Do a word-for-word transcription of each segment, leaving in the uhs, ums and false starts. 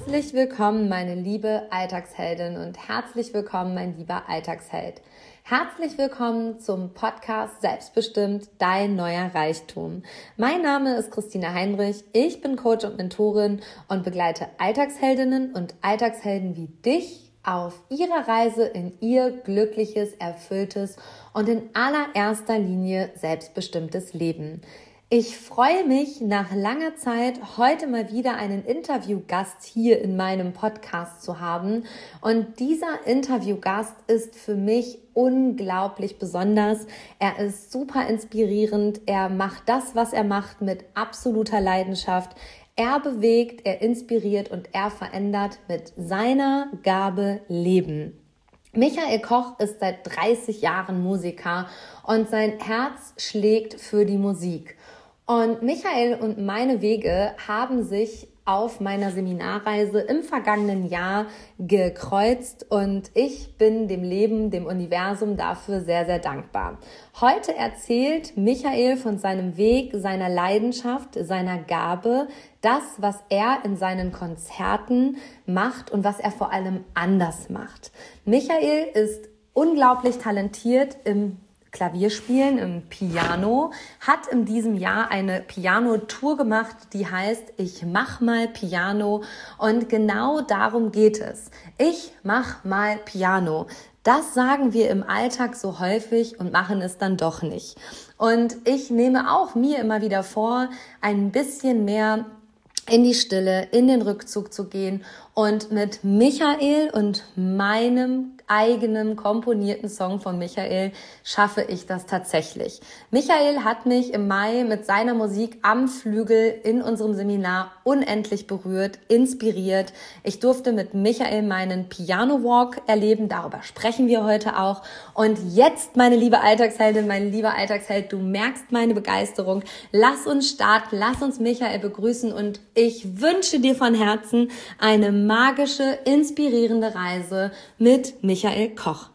Herzlich willkommen, meine liebe Alltagsheldin und herzlich willkommen, mein lieber Alltagsheld. Herzlich willkommen zum Podcast Selbstbestimmt, dein neuer Reichtum. Mein Name ist Christina Heinrich, ich bin Coach und Mentorin und begleite Alltagsheldinnen und Alltagshelden wie dich auf ihrer Reise in ihr glückliches, erfülltes und in allererster Linie selbstbestimmtes Leben. Ich freue mich, nach langer Zeit heute mal wieder einen Interviewgast hier in meinem Podcast zu haben. Und dieser Interviewgast ist für mich unglaublich besonders. Er ist super inspirierend. Er macht das, was er macht, mit absoluter Leidenschaft. Er bewegt, er inspiriert und er verändert mit seiner Gabe Leben. Michael Koch ist seit dreißig Jahren Musiker und sein Herz schlägt für die Musik. Und Michael und meine Wege haben sich auf meiner Seminarreise im vergangenen Jahr gekreuzt und ich bin dem Leben, dem Universum dafür sehr, sehr dankbar. Heute erzählt Michael von seinem Weg, seiner Leidenschaft, seiner Gabe, das, was er in seinen Konzerten macht und was er vor allem anders macht. Michael ist unglaublich talentiert im Klavierspielen, im Piano, hat in diesem Jahr eine Piano-Tour gemacht, die heißt Ich mach mal Piano und genau darum geht es. Ich mach mal Piano. Das sagen wir im Alltag so häufig und machen es dann doch nicht. Und ich nehme auch mir immer wieder vor, ein bisschen mehr in die Stille, in den Rückzug zu gehen und mit Michael und meinem eigenen komponierten Song von Michael schaffe ich das tatsächlich. Michael hat mich im Mai mit seiner Musik am Flügel in unserem Seminar unendlich berührt, inspiriert. Ich durfte mit Michael meinen Piano Walk erleben, darüber sprechen wir heute auch. Und jetzt, meine liebe Alltagsheldin, mein lieber Alltagsheld, du merkst meine Begeisterung. Lass uns starten, lass uns Michael begrüßen und ich wünsche dir von Herzen eine magische, inspirierende Reise mit Michael Koch.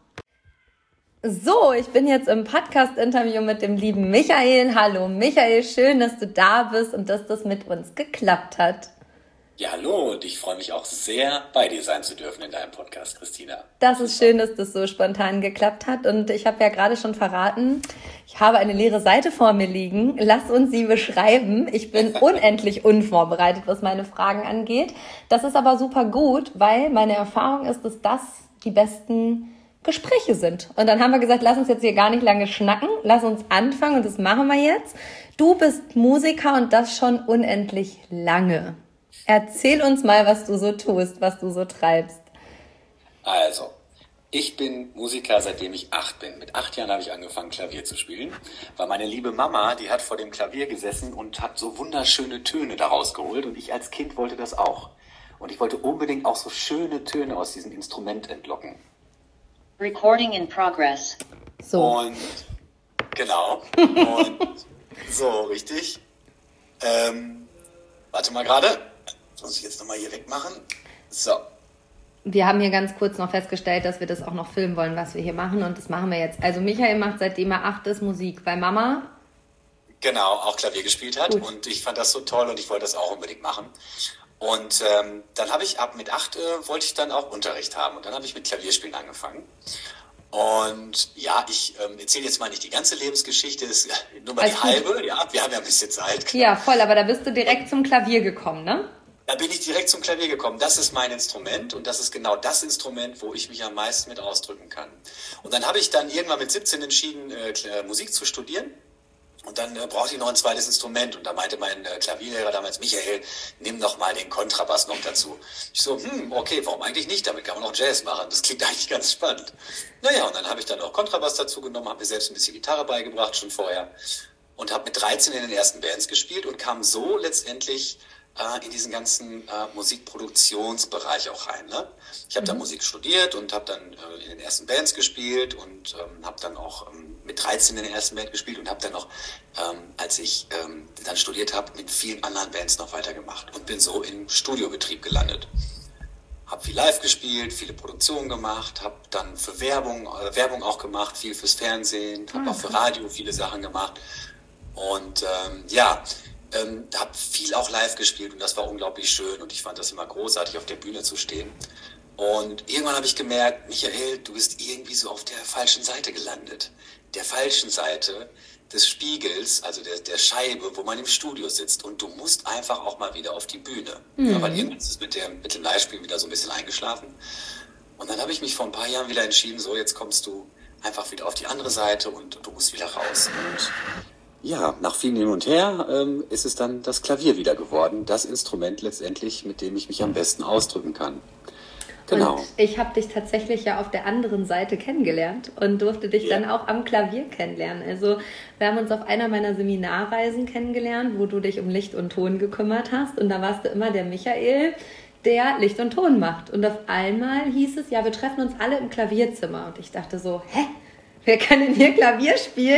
So, ich bin jetzt im Podcast-Interview mit dem lieben Michael. Hallo Michael, schön, dass du da bist und dass das mit uns geklappt hat. Ja, hallo und ich freue mich auch sehr, bei dir sein zu dürfen in deinem Podcast, Christina. Das ist schön, dass das so spontan geklappt hat und ich habe ja gerade schon verraten, ich habe eine leere Seite vor mir liegen. Lass uns sie beschreiben. Ich bin unendlich unvorbereitet, was meine Fragen angeht. Das ist aber super gut, weil meine Erfahrung ist, dass das die besten Gespräche sind. Und dann haben wir gesagt, lass uns jetzt hier gar nicht lange schnacken, lass uns anfangen und das machen wir jetzt. Du bist Musiker und das schon unendlich lange. Erzähl uns mal, was du so tust, was du so treibst. Also, ich bin Musiker, seitdem ich acht bin. Mit acht Jahren habe ich angefangen, Klavier zu spielen, weil meine liebe Mama, die hat vor dem Klavier gesessen und hat so wunderschöne Töne daraus geholt und ich als Kind wollte das auch. Und ich wollte unbedingt auch so schöne Töne aus diesem Instrument entlocken. Recording in progress. So. Und, genau. Und so, richtig. Ähm, warte mal gerade. Muss ich jetzt nochmal hier wegmachen? So. Wir haben hier ganz kurz noch festgestellt, dass wir das auch noch filmen wollen, was wir hier machen. Und das machen wir jetzt. Also Michael macht, seitdem er acht ist, Musik, weil Mama... Genau, auch Klavier gespielt hat. Gut. Und ich fand das so toll und ich wollte das auch unbedingt machen. Und ähm, dann habe ich ab mit acht äh, wollte ich dann auch Unterricht haben. Und dann habe ich mit Klavierspielen angefangen. Und ja, ich ähm, erzähle jetzt mal nicht die ganze Lebensgeschichte, ist nur mal also die gut. halbe. Ja, wir haben ja ein bisschen Zeit. Klar. Ja, voll, aber da bist du direkt zum Klavier gekommen, ne? Da bin ich direkt zum Klavier gekommen. Das ist mein Instrument und das ist genau das Instrument, wo ich mich am meisten mit ausdrücken kann. Und dann habe ich dann irgendwann mit siebzehn entschieden, äh, Musik zu studieren. Und dann äh, brauchte ich noch ein zweites Instrument. Und da meinte mein äh, Klavierlehrer damals, Michael, nimm doch mal den Kontrabass noch dazu. Ich so, hm, okay, warum eigentlich nicht? Damit kann man auch Jazz machen. Das klingt eigentlich ganz spannend. Naja, und dann habe ich dann auch Kontrabass dazu genommen, habe mir selbst ein bisschen Gitarre beigebracht, schon vorher. Und habe mit dreizehn in den ersten Bands gespielt und kam so letztendlich in diesen ganzen äh, Musikproduktionsbereich auch rein. Ne? Ich habe mhm. da Musik studiert und habe dann äh, in den ersten Bands gespielt und ähm, habe dann auch ähm, mit dreizehn in der ersten Band gespielt und habe dann noch, ähm, als ich ähm, dann studiert habe, mit vielen anderen Bands noch weitergemacht und bin so im Studiobetrieb gelandet. Habe viel live gespielt, viele Produktionen gemacht, habe dann für Werbung, äh, Werbung auch gemacht, viel fürs Fernsehen, habe mhm. auch für Radio viele Sachen gemacht und ähm, ja, ähm, habe viel auch live gespielt und das war unglaublich schön und ich fand das immer großartig, auf der Bühne zu stehen. Und irgendwann habe ich gemerkt, Michael, du bist irgendwie so auf der falschen Seite gelandet. Der falschen Seite des Spiegels, also der, der Scheibe, wo man im Studio sitzt. Und du musst einfach auch mal wieder auf die Bühne. Mhm. Ja, weil irgendwann ist es mit, der, mit dem Live-Spiel wieder so ein bisschen eingeschlafen. Und dann habe ich mich vor ein paar Jahren wieder entschieden, so jetzt kommst du einfach wieder auf die andere Seite und du musst wieder raus. Und ja, nach vielen Hin und Her ähm, ist es dann das Klavier wieder geworden. Das Instrument letztendlich, mit dem ich mich am besten ausdrücken kann. Genau. Und ich habe dich tatsächlich ja auf der anderen Seite kennengelernt und durfte dich ja. dann auch am Klavier kennenlernen. Also wir haben uns auf einer meiner Seminarreisen kennengelernt, wo du dich um Licht und Ton gekümmert hast. Und da warst du immer der Michael, der Licht und Ton macht. Und auf einmal hieß es, ja, wir treffen uns alle im Klavierzimmer. Und ich dachte so, hä? Wer kann denn hier Klavier spielen?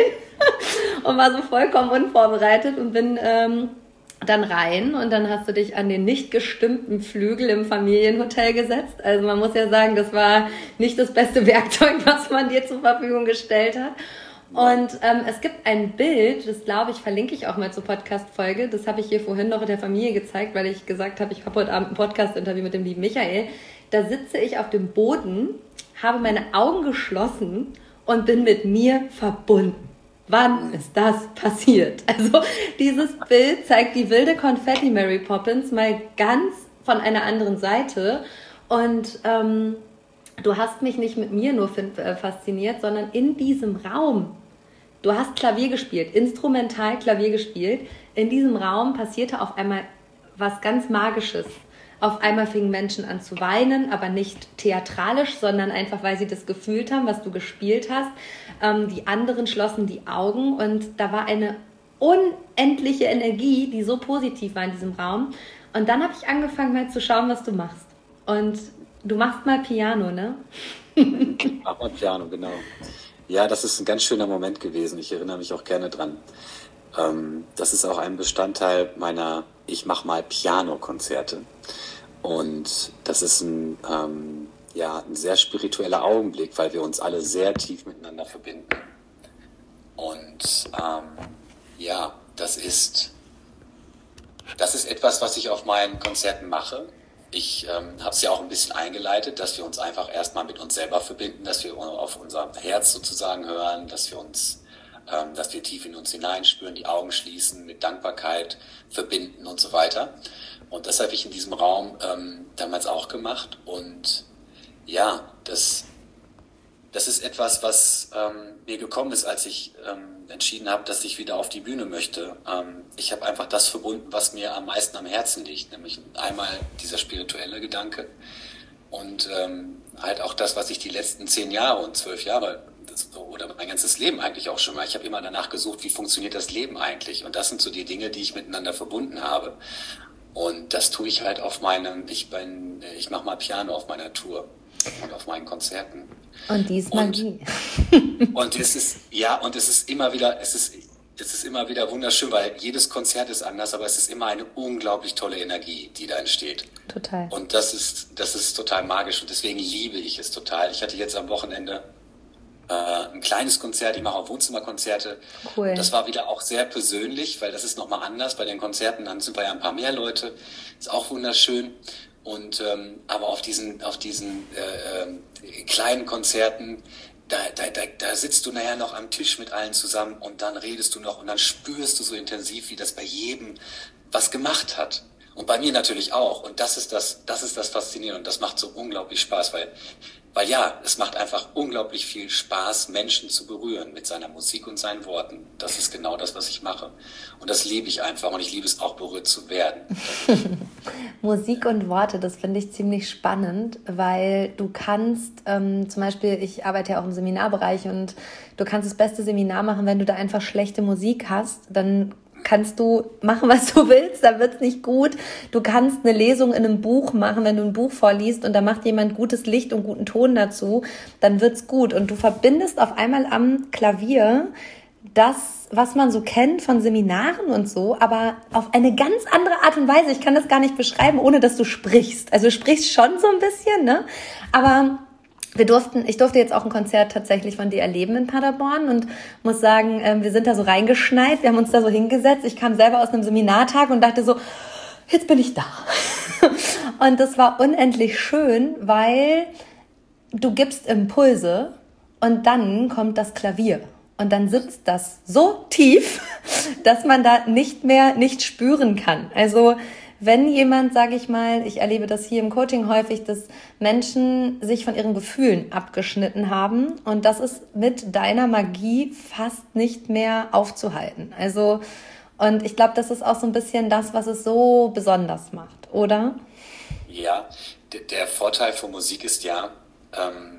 Und war so vollkommen unvorbereitet und bin ähm, dann rein und dann hast du dich an den nicht gestimmten Flügel im Familienhotel gesetzt. Also man muss ja sagen, das war nicht das beste Werkzeug, was man dir zur Verfügung gestellt hat. Und ähm, es gibt ein Bild, das glaube ich, verlinke ich auch mal zur Podcast-Folge. Das habe ich hier vorhin noch in der Familie gezeigt, weil ich gesagt habe, ich habe heute Abend ein Podcast-Interview mit dem lieben Michael. Da sitze ich auf dem Boden, habe meine Augen geschlossen und bin mit mir verbunden. Wann ist das passiert? Also dieses Bild zeigt die wilde Konfetti Mary Poppins mal ganz von einer anderen Seite. Und ähm, du hast mich nicht mit mir nur äh, fasziniert, sondern in diesem Raum. Du hast Klavier gespielt, instrumental Klavier gespielt. In diesem Raum passierte auf einmal was ganz Magisches. Auf einmal fingen Menschen an zu weinen, aber nicht theatralisch, sondern einfach, weil sie das gefühlt haben, was du gespielt hast. Ähm, die anderen schlossen die Augen und da war eine unendliche Energie, die so positiv war in diesem Raum. Und dann habe ich angefangen mal zu schauen, was du machst. Und du machst mal Piano, ne? Ich mach mal Piano, genau. Ja, das ist ein ganz schöner Moment gewesen. Ich erinnere mich auch gerne dran. Ähm, das ist auch ein Bestandteil meiner Ich mach mal Piano-Konzerte. Und das ist ein, ähm, ja, ein sehr spiritueller Augenblick, weil wir uns alle sehr tief miteinander verbinden. Und ähm, ja, das ist, das ist etwas, was ich auf meinen Konzerten mache. Ich ähm, habe es ja auch ein bisschen eingeleitet, dass wir uns einfach erstmal mit uns selber verbinden, dass wir auf unser Herz sozusagen hören, dass wir uns, ähm, dass wir tief in uns hineinspüren, die Augen schließen, mit Dankbarkeit verbinden und so weiter. Und das habe ich in diesem Raum ähm, damals auch gemacht. Und ja, das, das ist etwas, was ähm, mir gekommen ist, als ich ähm, entschieden habe, dass ich wieder auf die Bühne möchte. Ähm, ich habe einfach das verbunden, was mir am meisten am Herzen liegt, nämlich einmal dieser spirituelle Gedanke und ähm, halt auch das, was ich die letzten zehn Jahre und zwölf Jahre das, oder mein ganzes Leben eigentlich auch schon mal, ich habe immer danach gesucht, wie funktioniert das Leben eigentlich? Und das sind so die Dinge, die ich miteinander verbunden habe. Und das tue ich halt auf meinem, ich bin, ich mache mal Piano auf meiner Tour und auf meinen Konzerten. Und die ist Magie. Und, und es ist, ja, und es ist immer wieder, es ist, es ist immer wieder wunderschön, weil jedes Konzert ist anders, aber es ist immer eine unglaublich tolle Energie, die da entsteht. Total. Und das ist, das ist total magisch und deswegen liebe ich es total. Ich hatte jetzt am Wochenende äh, ein kleines Konzert, ich mache auch Wohnzimmerkonzerte. Cool. Das war wieder auch sehr persönlich, weil das ist nochmal anders. Bei den Konzerten, dann sind wir ja ein paar mehr Leute. Ist auch wunderschön. Und ähm, aber auf diesen, auf diesen äh, äh, kleinen Konzerten, da, da, da, da sitzt du nachher noch am Tisch mit allen zusammen und dann redest du noch und dann spürst du so intensiv, wie das bei jedem was gemacht hat. Und bei mir natürlich auch. Und das ist das, das ist das Faszinierende und das macht so unglaublich Spaß, weil, weil ja, es macht einfach unglaublich viel Spaß, Menschen zu berühren mit seiner Musik und seinen Worten. Das ist genau das, was ich mache. Und das liebe ich einfach und ich liebe es auch, berührt zu werden. Musik und Worte, das finde ich ziemlich spannend, weil du kannst, ähm, zum Beispiel, ich arbeite ja auch im Seminarbereich und du kannst das beste Seminar machen, wenn du da einfach schlechte Musik hast, dann kannst du machen, was du willst, dann wird's nicht gut. Du kannst eine Lesung in einem Buch machen, wenn du ein Buch vorliest und da macht jemand gutes Licht und guten Ton dazu, dann wird's gut. Und du verbindest auf einmal am Klavier das, was man so kennt von Seminaren und so, aber auf eine ganz andere Art und Weise. Ich kann das gar nicht beschreiben, ohne dass du sprichst. Also du sprichst schon so ein bisschen, ne? Aber Wir durften, ich durfte jetzt auch ein Konzert tatsächlich von dir erleben in Paderborn und muss sagen, ähm, wir sind da so reingeschneit, wir haben uns da so hingesetzt. Ich kam selber aus einem Seminartag und dachte so, jetzt bin ich da. Und das war unendlich schön, weil du gibst Impulse und dann kommt das Klavier. Und dann sitzt das so tief, dass man da nicht mehr nicht spüren kann. Also wenn jemand, sage ich mal, ich erlebe das hier im Coaching häufig, dass Menschen sich von ihren Gefühlen abgeschnitten haben und das ist mit deiner Magie fast nicht mehr aufzuhalten. Also und ich glaube, das ist auch so ein bisschen das, was es so besonders macht, oder? Ja, der, der Vorteil von Musik ist ja, ähm,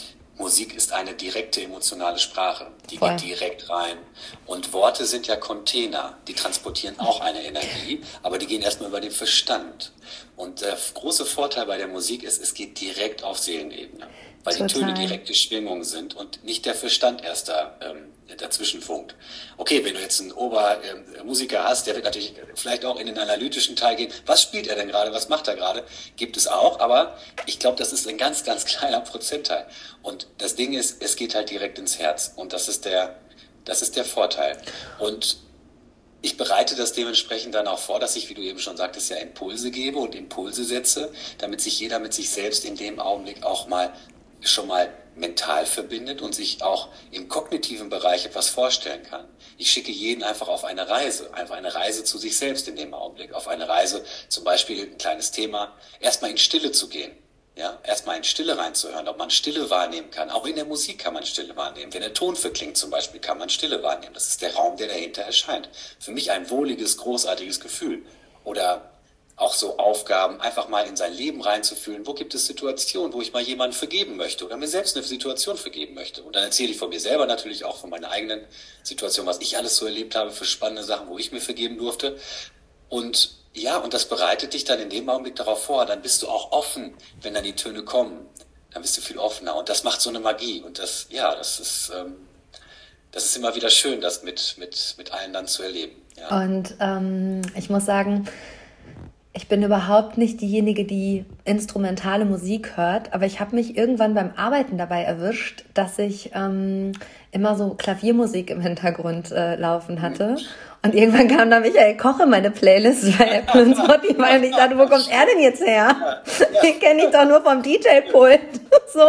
Musik ist eine direkte emotionale Sprache, die Voll. Geht direkt rein. Und Worte sind ja Container, die transportieren auch eine Energie, aber die gehen erstmal über den Verstand. Und der große Vorteil bei der Musik ist, es geht direkt auf Seelenebene, weil Total. Die Töne direkte Schwingungen sind und nicht der Verstand erst da ähm, dazwischen funkt. Okay, wenn du jetzt einen Obermusiker ähm, hast, der wird natürlich vielleicht auch in den analytischen Teil gehen. Was spielt er denn gerade? Was macht er gerade? Gibt es auch, aber ich glaube, das ist ein ganz, ganz kleiner Prozentteil. Und das Ding ist, es geht halt direkt ins Herz und das ist der, das ist der Vorteil. Und ich bereite das dementsprechend dann auch vor, dass ich, wie du eben schon sagtest, ja Impulse gebe und Impulse setze, damit sich jeder mit sich selbst in dem Augenblick auch mal schon mal mental verbindet und sich auch im kognitiven Bereich etwas vorstellen kann. Ich schicke jeden einfach auf eine Reise, einfach eine Reise zu sich selbst in dem Augenblick, auf eine Reise, zum Beispiel ein kleines Thema, erstmal in Stille zu gehen. Ja, erstmal in Stille reinzuhören, ob man Stille wahrnehmen kann. Auch in der Musik kann man Stille wahrnehmen. Wenn der Ton verklingt zum Beispiel, kann man Stille wahrnehmen. Das ist der Raum, der dahinter erscheint. Für mich ein wohliges, großartiges Gefühl. Oder auch so Aufgaben, einfach mal in sein Leben reinzufühlen. Wo gibt es Situationen, wo ich mal jemanden vergeben möchte oder mir selbst eine Situation vergeben möchte? Und dann erzähle ich von mir selber natürlich auch von meiner eigenen Situation, was ich alles so erlebt habe für spannende Sachen, wo ich mir vergeben durfte. Und ja, und das bereitet dich dann in dem Augenblick darauf vor. Dann bist du auch offen, wenn dann die Töne kommen. Dann bist du viel offener. Und das macht so eine Magie. Und das, ja, das ist, ähm, das ist immer wieder schön, das mit, mit, mit allen dann zu erleben. Ja. Und ähm, ich muss sagen, ich bin überhaupt nicht diejenige, die instrumentale Musik hört, aber ich habe mich irgendwann beim Arbeiten dabei erwischt, dass ich ähm, immer so Klaviermusik im Hintergrund äh, laufen hatte. Und irgendwann kam da Michael Koch in meine Playlist bei Apple und Spotify und ich dachte, wo kommt er denn jetzt her? Den kenne ich doch nur vom D J-Pult. So.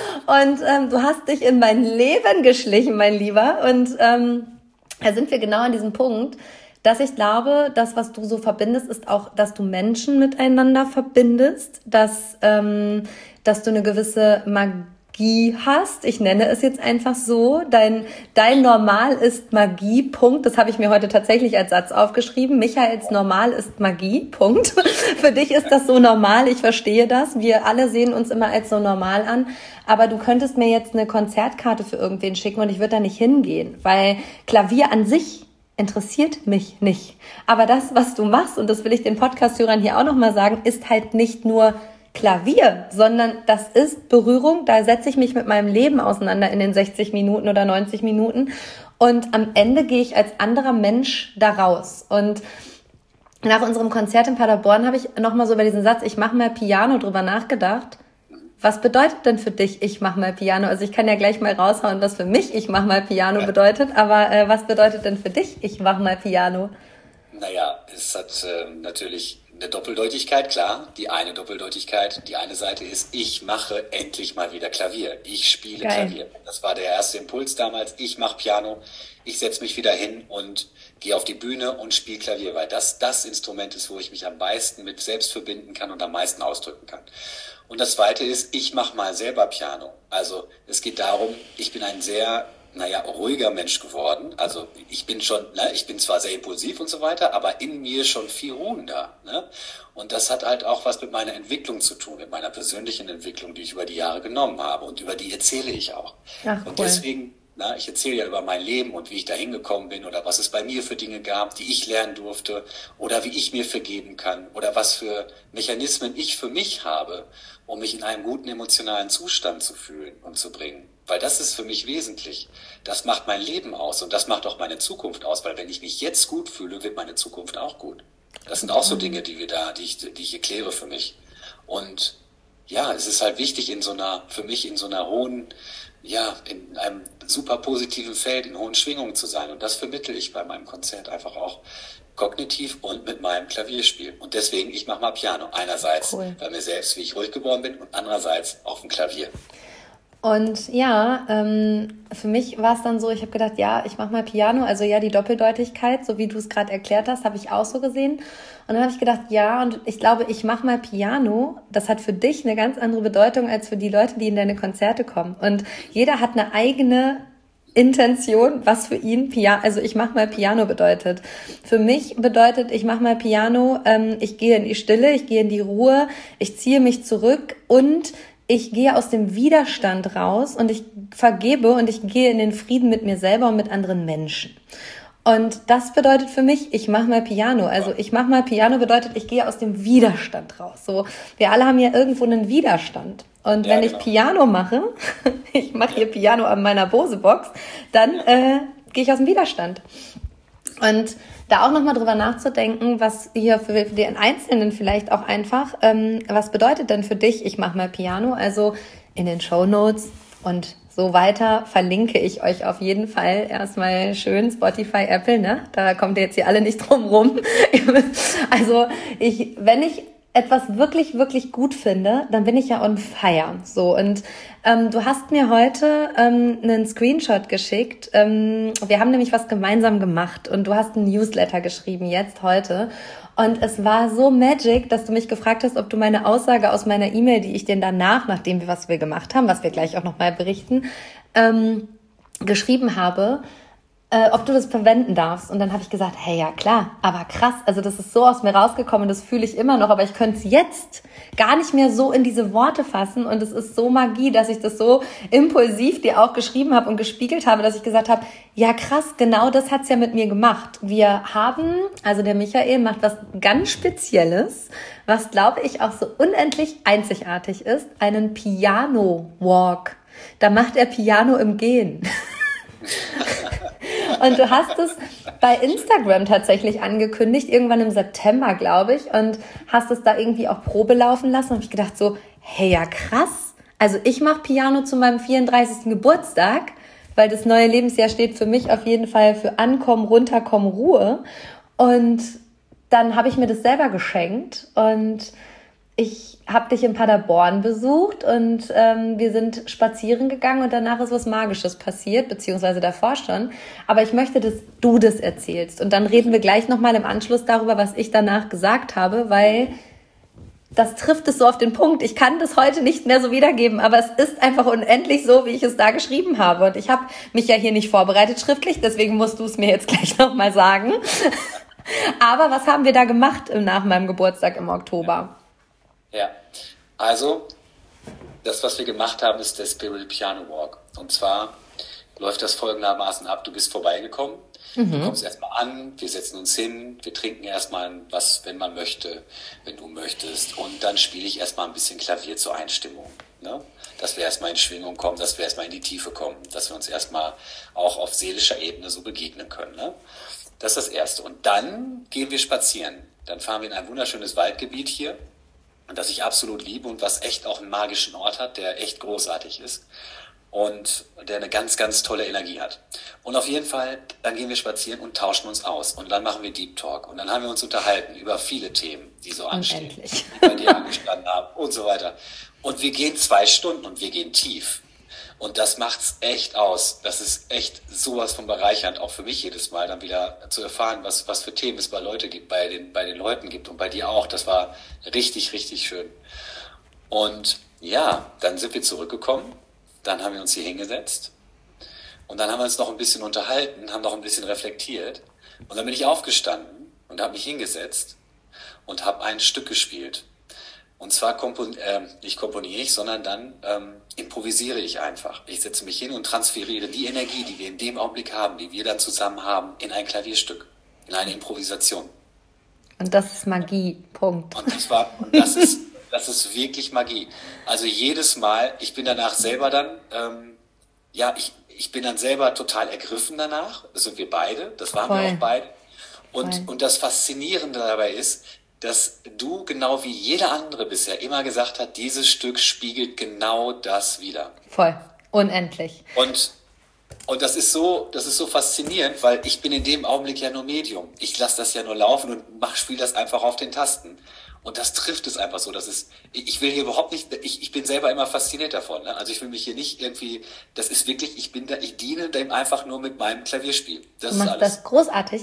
Und ähm, du hast dich in mein Leben geschlichen, mein Lieber. Und ähm, da sind wir genau an diesem Punkt, dass ich glaube, das, was du so verbindest, ist auch, dass du Menschen miteinander verbindest, dass, ähm, dass du eine gewisse Magie hast. Ich nenne es jetzt einfach so. Dein, dein Normal ist Magie, Punkt. Das habe ich mir heute tatsächlich als Satz aufgeschrieben. Michaels Normal ist Magie, Punkt. Für dich ist das so normal, ich verstehe das. Wir alle sehen uns immer als so normal an. Aber du könntest mir jetzt eine Konzertkarte für irgendwen schicken und ich würde da nicht hingehen, weil Klavier an sich interessiert mich nicht. Aber das, was du machst, und das will ich den Podcast-Hörern hier auch nochmal sagen, ist halt nicht nur Klavier, sondern das ist Berührung. Da setze ich mich mit meinem Leben auseinander in den sechzig Minuten oder neunzig Minuten. Und am Ende gehe ich als anderer Mensch da raus. Und nach unserem Konzert in Paderborn habe ich nochmal so über diesen Satz, ich mache mal Piano, drüber nachgedacht. Was bedeutet denn für dich, ich mach mal Piano? Also ich kann ja gleich mal raushauen, was für mich ich mach mal Piano bedeutet, aber äh, was bedeutet denn für dich, ich mach mal Piano? Naja, es hat äh, natürlich eine Doppeldeutigkeit, klar. Die eine Doppeldeutigkeit, die eine Seite ist, ich mache endlich mal wieder Klavier. Ich spiele Geil. Klavier. Das war der erste Impuls damals. Ich mache Piano. Ich setze mich wieder hin und gehe auf die Bühne und spiele Klavier, weil das das Instrument ist, wo ich mich am meisten mit selbst verbinden kann und am meisten ausdrücken kann. Und das Zweite ist, ich mache mal selber Piano. Also es geht darum, ich bin ein sehr, naja, ruhiger Mensch geworden. Also ich bin schon, ne, ich bin zwar sehr impulsiv und so weiter, aber in mir schon viel ruhender. Ne? Und das hat halt auch was mit meiner Entwicklung zu tun, mit meiner persönlichen Entwicklung, die ich über die Jahre genommen habe. Und über die erzähle ich auch. Ach, cool. Und deswegen... Na, ich erzähle ja über mein Leben und wie ich da hingekommen bin oder was es bei mir für Dinge gab, die ich lernen durfte oder wie ich mir vergeben kann oder was für Mechanismen ich für mich habe, um mich in einen guten emotionalen Zustand zu fühlen und zu bringen. Weil das ist für mich wesentlich. Das macht mein Leben aus und das macht auch meine Zukunft aus, weil wenn ich mich jetzt gut fühle, wird meine Zukunft auch gut. Das sind auch so Dinge, die wir da, die ich, die ich erkläre für mich. Und ja, es ist halt wichtig in so einer, für mich in so einer hohen, ja, in einem super positiven Feld, in hohen Schwingungen zu sein. Und das vermittle ich bei meinem Konzert einfach auch kognitiv und mit meinem Klavierspiel. Und deswegen, ich mache mal Piano. Einerseits Cool. bei mir selbst, wie ich ruhig geworden bin, und andererseits auf dem Klavier. Und ja, ähm, für mich war es dann so, ich habe gedacht, ja, ich mache mal Piano, also ja, die Doppeldeutigkeit, so wie du es gerade erklärt hast, habe ich auch so gesehen. Und dann habe ich gedacht, ja, und ich glaube, ich mache mal Piano, das hat für dich eine ganz andere Bedeutung als für die Leute, die in deine Konzerte kommen. Und jeder hat eine eigene Intention, was für ihn Piano, also ich mache mal Piano bedeutet. Für mich bedeutet, ich mache mal Piano, ähm, ich gehe in die Stille, ich gehe in die Ruhe, ich ziehe mich zurück und ich gehe aus dem Widerstand raus und ich vergebe und ich gehe in den Frieden mit mir selber und mit anderen Menschen. Und das bedeutet für mich, ich mache mal Piano. Also ich mache mal Piano bedeutet, ich gehe aus dem Widerstand raus. So, wir alle haben ja irgendwo einen Widerstand. Und Ja, wenn genau. ich Piano mache, ich mache hier Piano an meiner Bose-Box, dann äh, gehe ich aus dem Widerstand. Und da auch nochmal drüber nachzudenken, was hier für, für den Einzelnen vielleicht auch einfach, ähm, was bedeutet denn für dich, ich mache mal Piano, also in den Shownotes und so weiter verlinke ich euch auf jeden Fall erstmal schön Spotify, Apple, ne? Da kommt ihr jetzt hier alle nicht drum rum. Also ich, wenn ich etwas wirklich, wirklich gut finde, dann bin ich ja on fire. So, und ähm, du hast mir heute ähm, einen Screenshot geschickt. Ähm, wir haben nämlich was gemeinsam gemacht und du hast einen Newsletter geschrieben, jetzt, heute. Und es war so magic, dass du mich gefragt hast, ob du meine Aussage aus meiner E-Mail, die ich dir danach, nachdem wir was wir gemacht haben, was wir gleich auch nochmal berichten, ähm, geschrieben habe, Äh, ob du das verwenden darfst. Und dann habe ich gesagt, hey, ja klar, aber krass, also das ist so aus mir rausgekommen, das fühle ich immer noch, aber ich könnte es jetzt gar nicht mehr so in diese Worte fassen und es ist so Magie, dass ich das so impulsiv dir auch geschrieben habe und gespiegelt habe, dass ich gesagt habe, ja krass, genau das hat's ja mit mir gemacht. Wir haben, also der Michael macht was ganz Spezielles, was glaube ich auch so unendlich einzigartig ist, einen Piano-Walk. Da macht er Piano im Gehen. Und du hast es bei Instagram tatsächlich angekündigt, irgendwann im September, glaube ich, und hast es da irgendwie auch Probe laufen lassen. Und habe ich gedacht so, hey, ja krass. Also ich mache Piano zu meinem vierunddreißigsten Geburtstag, weil das neue Lebensjahr steht für mich auf jeden Fall für Ankommen, Runterkommen, Ruhe. Und dann habe ich mir das selber geschenkt und ich habe dich in Paderborn besucht und ähm, wir sind spazieren gegangen und danach ist was Magisches passiert, beziehungsweise davor schon. Aber ich möchte, dass du das erzählst. Und dann reden wir gleich nochmal im Anschluss darüber, was ich danach gesagt habe, weil das trifft es so auf den Punkt. Ich kann das heute nicht mehr so wiedergeben, aber es ist einfach unendlich so, wie ich es da geschrieben habe. Und ich habe mich ja hier nicht vorbereitet schriftlich, deswegen musst du es mir jetzt gleich nochmal sagen. Aber was haben wir da gemacht nach meinem Geburtstag im Oktober? Ja, also das, was wir gemacht haben, ist der Spirit Piano Walk. Und zwar läuft das folgendermaßen ab. Du bist vorbeigekommen, mhm. du kommst erstmal an, wir setzen uns hin, wir trinken erstmal was, wenn man möchte, wenn du möchtest. Und dann spiele ich erstmal ein bisschen Klavier zur Einstimmung. Ne? Dass wir erstmal in Schwingung kommen, dass wir erstmal in die Tiefe kommen, dass wir uns erstmal auch auf seelischer Ebene so begegnen können. Ne? Das ist das Erste. Und dann gehen wir spazieren. Dann fahren wir in ein wunderschönes Waldgebiet hier. Und das ich absolut liebe und was echt auch einen magischen Ort hat, der echt großartig ist und der eine ganz, ganz tolle Energie hat. Und auf jeden Fall, dann gehen wir spazieren und tauschen uns aus und dann machen wir Deep Talk und dann haben wir uns unterhalten über viele Themen, die so anstehen, die bei dir angestanden haben und so weiter. Und wir gehen zwei Stunden und wir gehen tief. Und das macht's echt aus. Das ist echt sowas von bereichernd, auch für mich jedes Mal dann wieder zu erfahren, was, was für Themen es bei Leute gibt, bei den, bei den Leuten gibt und bei dir auch. Das war richtig, richtig schön. Und ja, dann sind wir zurückgekommen. Dann haben wir uns hier hingesetzt. Und dann haben wir uns noch ein bisschen unterhalten, haben noch ein bisschen reflektiert. Und dann bin ich aufgestanden und habe mich hingesetzt und habe ein Stück gespielt. Und zwar kompon- äh, nicht komponiere ich, sondern dann ähm, improvisiere ich einfach. Ich setze mich hin und transferiere die Energie, die wir in dem Augenblick haben, die wir dann zusammen haben, in ein Klavierstück, in eine Improvisation. Und das ist Magie, Punkt. Und das war, und das ist, das ist wirklich Magie. Also jedes Mal, ich bin danach selber dann, ähm, ja, ich, ich bin dann selber total ergriffen danach. Das sind wir beide, das waren Voll. wir auch beide. Und, Voll. und das Faszinierende dabei ist, dass du genau wie jeder andere bisher immer gesagt hast, dieses Stück spiegelt genau das wider. Voll. Unendlich. Und, und das ist so, das ist so faszinierend, weil ich bin in dem Augenblick ja nur Medium. Ich lasse das ja nur laufen und mach, spiel das einfach auf den Tasten. Und das trifft es einfach so. Das ist, ich will hier überhaupt nicht, ich, ich bin selber immer fasziniert davon. Ne? Also ich will mich hier nicht irgendwie, das ist wirklich, ich bin da, ich diene dem einfach nur mit meinem Klavierspiel. Das Du machst ist alles. das großartig.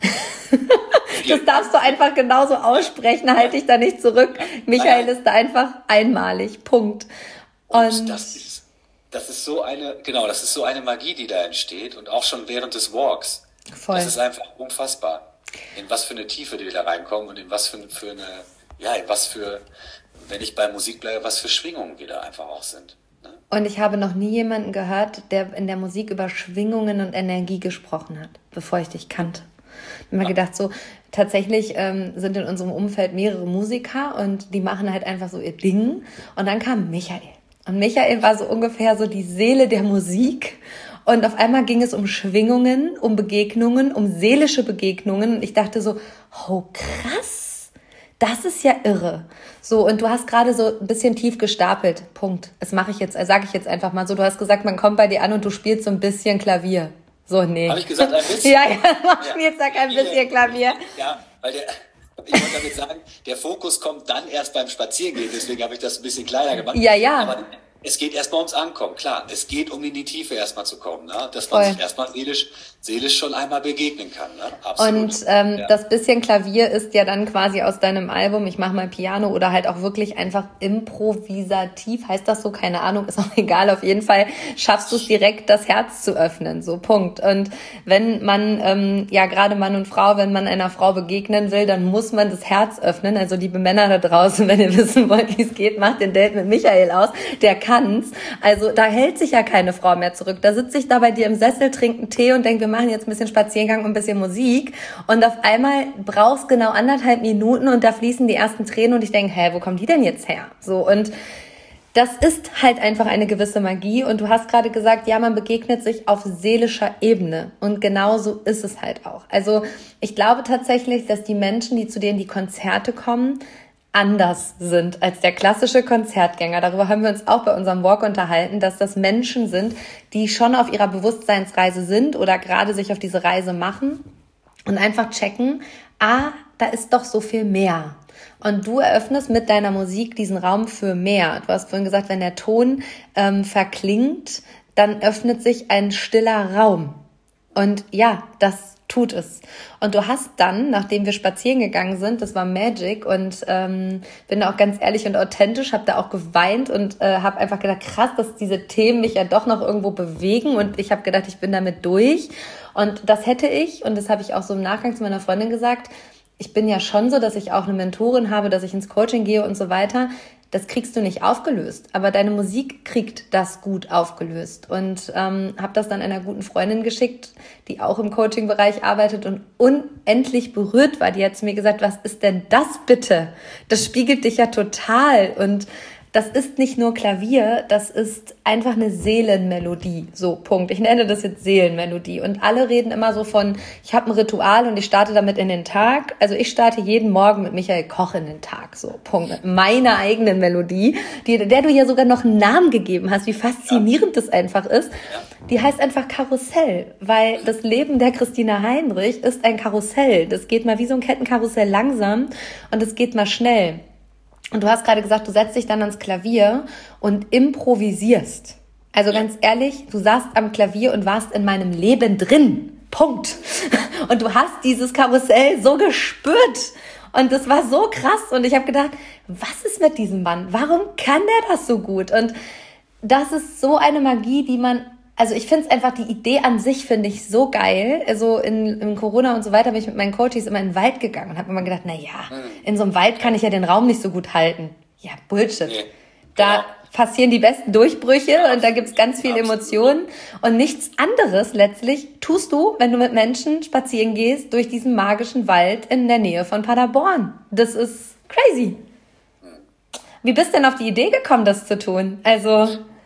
Das darfst du einfach genauso aussprechen, halte ich da nicht zurück. Michael ist da einfach einmalig. Punkt. Und, Und das ist, das ist so eine, genau, das ist so eine Magie, die da entsteht. Und auch schon während des Walks. voll. Das ist einfach unfassbar. In was für eine Tiefe die da reinkommen und in was für, für eine, ja, in was für, wenn ich bei Musik bleibe, was für Schwingungen wir da einfach auch sind. Ne? Und ich habe noch nie jemanden gehört, der in der Musik über Schwingungen und Energie gesprochen hat, bevor ich dich kannte. Ich habe mir gedacht, so tatsächlich ähm, sind in unserem Umfeld mehrere Musiker und die machen halt einfach so ihr Ding. Und dann kam Michael. Und Michael war so ungefähr so die Seele der Musik. Und auf einmal ging es um Schwingungen, um Begegnungen, um seelische Begegnungen. Und ich dachte so, oh krass, das ist ja irre. So, und du hast gerade so ein bisschen tief gestapelt. Punkt. Das mache ich jetzt, sage ich jetzt einfach mal so. Du hast gesagt, man kommt bei dir an und du spielst so ein bisschen Klavier. So, nee. Habe ich gesagt, ein bisschen? Ja, ja, man Ja. spielt sag ein bisschen Klavier. Ja, weil der, ich wollte damit sagen, der Fokus kommt dann erst beim Spazierengehen, deswegen habe ich das ein bisschen kleiner gemacht. Ja, ja. Aber es geht erstmal ums Ankommen, klar. Es geht um in die Tiefe erstmal zu kommen, ne? Dass man Voll. sich erstmal seelisch, seelisch schon einmal begegnen kann. Ne? Absolut. Und ähm, Ja. das bisschen Klavier ist ja dann quasi aus deinem Album, ich mache mal Piano oder halt auch wirklich einfach improvisativ, heißt das so? Keine Ahnung, ist auch egal. Auf jeden Fall schaffst du es direkt, das Herz zu öffnen, so Punkt. Und wenn man, ähm, ja gerade Mann und Frau, wenn man einer Frau begegnen will, dann muss man das Herz öffnen. Also liebe Männer da draußen, wenn ihr wissen wollt, wie es geht, macht den Date mit Michael aus, der kann's. Also da hält sich ja keine Frau mehr zurück. Da sitze ich da bei dir im Sessel, trinke einen Tee und denke, wir machen jetzt ein bisschen Spaziergang und ein bisschen Musik. Und auf einmal brauchst genau anderthalb Minuten und da fließen die ersten Tränen und ich denke, hä, wo kommen die denn jetzt her? So, und das ist halt einfach eine gewisse Magie. Und du hast gerade gesagt, ja, man begegnet sich auf seelischer Ebene. Und genau so ist es halt auch. Also ich glaube tatsächlich, dass die Menschen, die zu denen die Konzerte kommen, anders sind als der klassische Konzertgänger. Darüber haben wir uns auch bei unserem Walk unterhalten, dass das Menschen sind, die schon auf ihrer Bewusstseinsreise sind oder gerade sich auf diese Reise machen und einfach checken, ah, da ist doch so viel mehr. Und du eröffnest mit deiner Musik diesen Raum für mehr. Du hast vorhin gesagt, wenn der Ton ähm, verklingt, dann öffnet sich ein stiller Raum. Und ja, das tut es. Und du hast dann, nachdem wir spazieren gegangen sind, das war Magic und ähm, bin da auch ganz ehrlich und authentisch, habe da auch geweint und äh, habe einfach gedacht, krass, dass diese Themen mich ja doch noch irgendwo bewegen und ich habe gedacht, ich bin damit durch und das hätte ich und das habe ich auch so im Nachgang zu meiner Freundin gesagt, ich bin ja schon so, dass ich auch eine Mentorin habe, dass ich ins Coaching gehe und so weiter. Das kriegst du nicht aufgelöst, aber deine Musik kriegt das gut aufgelöst und ähm, habe das dann einer guten Freundin geschickt, die auch im Coaching-Bereich arbeitet und unendlich berührt war. Die hat zu mir gesagt, was ist denn das bitte? Das spiegelt dich ja total und das ist nicht nur Klavier, das ist einfach eine Seelenmelodie. So, Punkt. Ich nenne das jetzt Seelenmelodie. Und alle reden immer so von, ich habe ein Ritual und ich starte damit in den Tag. Also ich starte jeden Morgen mit Michael Koch in den Tag. So, Punkt. Mit meiner eigenen Melodie, die, der du ja sogar noch einen Namen gegeben hast, wie faszinierend das einfach ist. Die heißt einfach Karussell, weil das Leben der Christina Heinrich ist ein Karussell. Das geht mal wie so ein Kettenkarussell langsam und es geht mal schnell. Und du hast gerade gesagt, du setzt dich dann ans Klavier und improvisierst. Also ganz ehrlich, du saßt am Klavier und warst in meinem Leben drin. Punkt. Und du hast dieses Karussell so gespürt. Und das war so krass. Und ich habe gedacht, was ist mit diesem Mann? Warum kann der das so gut? Und das ist so eine Magie, die man... Also ich finde es einfach, die Idee an sich finde ich so geil. Also in, in Corona und so weiter bin ich mit meinen Coaches immer in den Wald gegangen und habe immer gedacht, na ja, in so einem Wald kann ich ja den Raum nicht so gut halten. Ja, Bullshit. Nee, da genau. passieren die besten Durchbrüche Ja, und da gibt's ganz viele absolut. Emotionen. Und nichts anderes letztlich tust du, wenn du mit Menschen spazieren gehst durch diesen magischen Wald in der Nähe von Paderborn. Das ist crazy. Wie bist du denn auf die Idee gekommen, das zu tun? Also...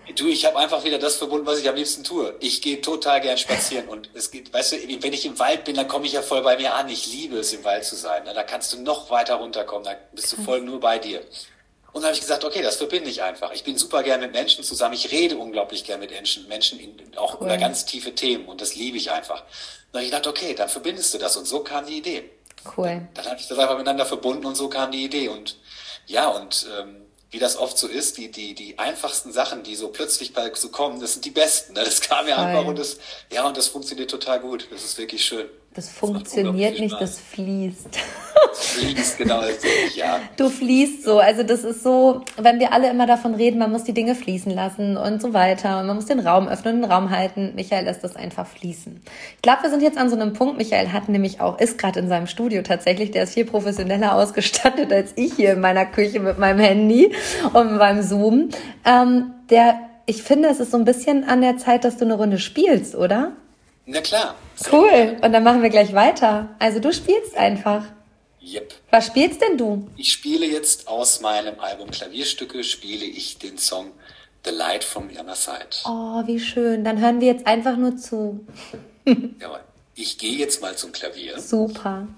Du, ich habe einfach wieder das verbunden, was ich am liebsten tue. Ich gehe total gern spazieren und es geht, weißt du, wenn ich im Wald bin, dann komme ich ja voll bei mir an. Ich liebe es, im Wald zu sein. Da kannst du noch weiter runterkommen, da bist du voll nur bei dir. Und dann habe ich gesagt, okay, das verbinde ich einfach. Ich bin super gern mit Menschen zusammen. Ich rede unglaublich gern mit Menschen, Menschen in, auch Cool. über ganz tiefe Themen und das liebe ich einfach. Und dann habe ich gedacht, okay, dann verbindest du das und so kam die Idee. Cool. Dann habe ich das einfach miteinander verbunden und so kam die Idee. Und ja, und ähm, wie das oft so ist, die, die, die einfachsten Sachen, die so plötzlich bei, so kommen, das sind die besten. Ne? Das kam ja Voll. einfach und das, ja, und das funktioniert total gut. Das ist wirklich schön. Das macht funktioniert unglaublich nicht, Spaß. das fließt. Das fließt, genau, das ist, ja. Du fließt so. Also das ist so, wenn wir alle immer davon reden, man muss die Dinge fließen lassen und so weiter und man muss den Raum öffnen und den Raum halten. Michael lässt das einfach fließen. Ich glaube, wir sind jetzt an so einem Punkt, Michael hat nämlich auch, ist gerade in seinem Studio tatsächlich, der ist viel professioneller ausgestattet als ich hier in meiner Küche mit meinem Handy und mit meinem Zoom. Ähm, der, ich finde, es ist so ein bisschen an der Zeit, dass du eine Runde spielst, oder? Na klar. Sehr Cool. gerne. Und dann machen wir gleich weiter. Also du spielst einfach. Yep. Was spielst denn du? Ich spiele jetzt aus meinem Album Klavierstücke, spiele ich den Song The Light from the Other Side. Oh, wie schön. Dann hören wir jetzt einfach nur zu. Jawohl. Ich gehe jetzt mal zum Klavier. Super.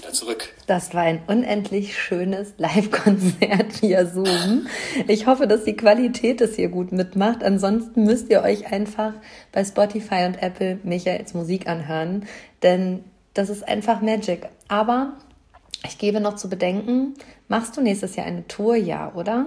wieder zurück. Das war ein unendlich schönes Live-Konzert via Zoom. Ich hoffe, dass die Qualität das hier gut mitmacht. Ansonsten müsst ihr euch einfach bei Spotify und Apple Michaels Musik anhören, denn das ist einfach Magic. Aber ich gebe noch zu bedenken, machst du nächstes Jahr eine Tour, ja, oder?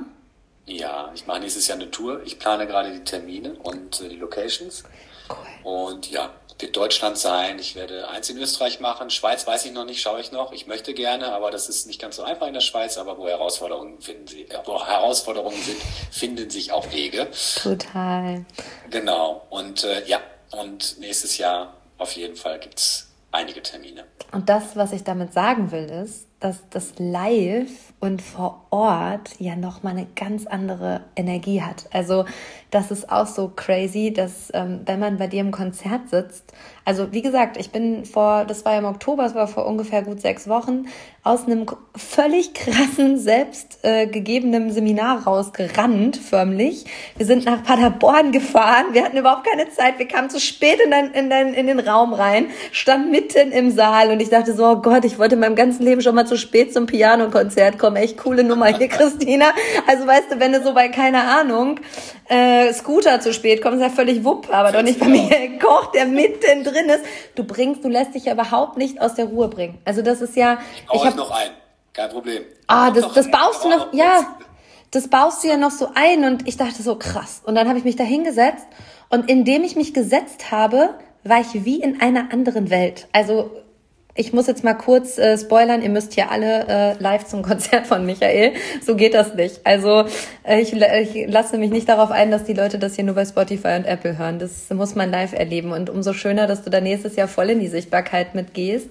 Ja, ich mache nächstes Jahr eine Tour. Ich plane gerade die Termine und äh, die Locations. Cool. Und ja, wird Deutschland sein. Ich werde eins in Österreich machen. Schweiz weiß ich noch nicht, schaue ich noch. Ich möchte gerne, aber das ist nicht ganz so einfach in der Schweiz. Aber wo Herausforderungen finden sie, äh, wo Herausforderungen sind, finden sich auch Wege. Total. Genau. Und äh, ja, und nächstes Jahr auf jeden Fall gibt's einige Termine. Und das, was ich damit sagen will, ist, dass das Live und vor Ort ja nochmal eine ganz andere Energie hat. Also das ist auch so crazy, dass ähm, wenn man bei dir im Konzert sitzt, also wie gesagt, ich bin vor, das war im Oktober, das war vor ungefähr gut sechs Wochen, aus einem völlig krassen, selbst äh, gegebenen Seminar rausgerannt, förmlich. Wir sind nach Paderborn gefahren, wir hatten überhaupt keine Zeit, wir kamen zu spät in den, in den, in den Raum rein, stand mitten im Saal und ich dachte so, oh Gott, ich wollte in meinem ganzen Leben schon mal zu spät zum Piano-Konzert kommen. Echt coole Nummer hier, Christina. Also weißt du, wenn du so bei, keine Ahnung, äh, Scooter zu spät kommst, ist ja völlig wupp, aber doch nicht bei Michael Koch, der mitten drin ist. Du bringst, du lässt dich ja überhaupt nicht aus der Ruhe bringen. Also das ist ja... Ich baue ich hab, noch ein, kein Problem. Ah, das, noch das ein, baust du aber noch, auch ja, jetzt. das baust du ja noch so ein und ich dachte so, krass. Und dann habe ich mich da hingesetzt und indem ich mich gesetzt habe, war ich wie in einer anderen Welt. Also ich muss jetzt mal kurz äh, spoilern, ihr müsst hier alle äh, live zum Konzert von Michael. So geht das nicht. Also äh, ich, ich lasse mich nicht darauf ein, dass die Leute das hier nur bei Spotify und Apple hören. Das muss man live erleben. Und umso schöner, dass du da nächstes Jahr voll in die Sichtbarkeit mitgehst.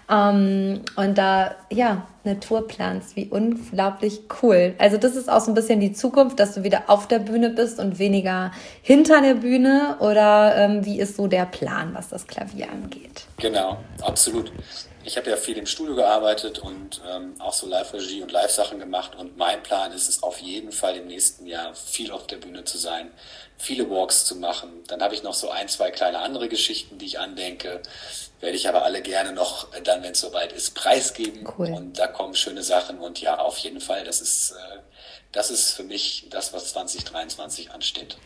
Ähm, und da, ja, eine Tour planst. Wie unglaublich cool. Also das ist auch so ein bisschen die Zukunft, dass du wieder auf der Bühne bist und weniger hinter der Bühne. Oder ähm, wie ist so der Plan, was das Klavier angeht? Genau, absolut. Ich habe ja viel im Studio gearbeitet und ähm, auch so Live-Regie und Live-Sachen gemacht. Und mein Plan ist es auf jeden Fall im nächsten Jahr viel auf der Bühne zu sein, viele Walks zu machen. Dann habe ich noch so ein, zwei kleine andere Geschichten, die ich andenke. Werde ich aber alle gerne noch dann, wenn es soweit ist, preisgeben. Cool. Und da kommen schöne Sachen. Und ja, auf jeden Fall, das ist, äh, das ist für mich das, was zwanzig dreiundzwanzig ansteht.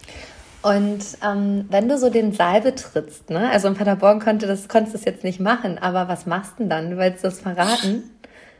Und ähm, wenn du so den Saal betrittst, ne? Also in Paderborn konnte das, konntest du das jetzt nicht machen, aber was machst du denn dann? Du willst das verraten?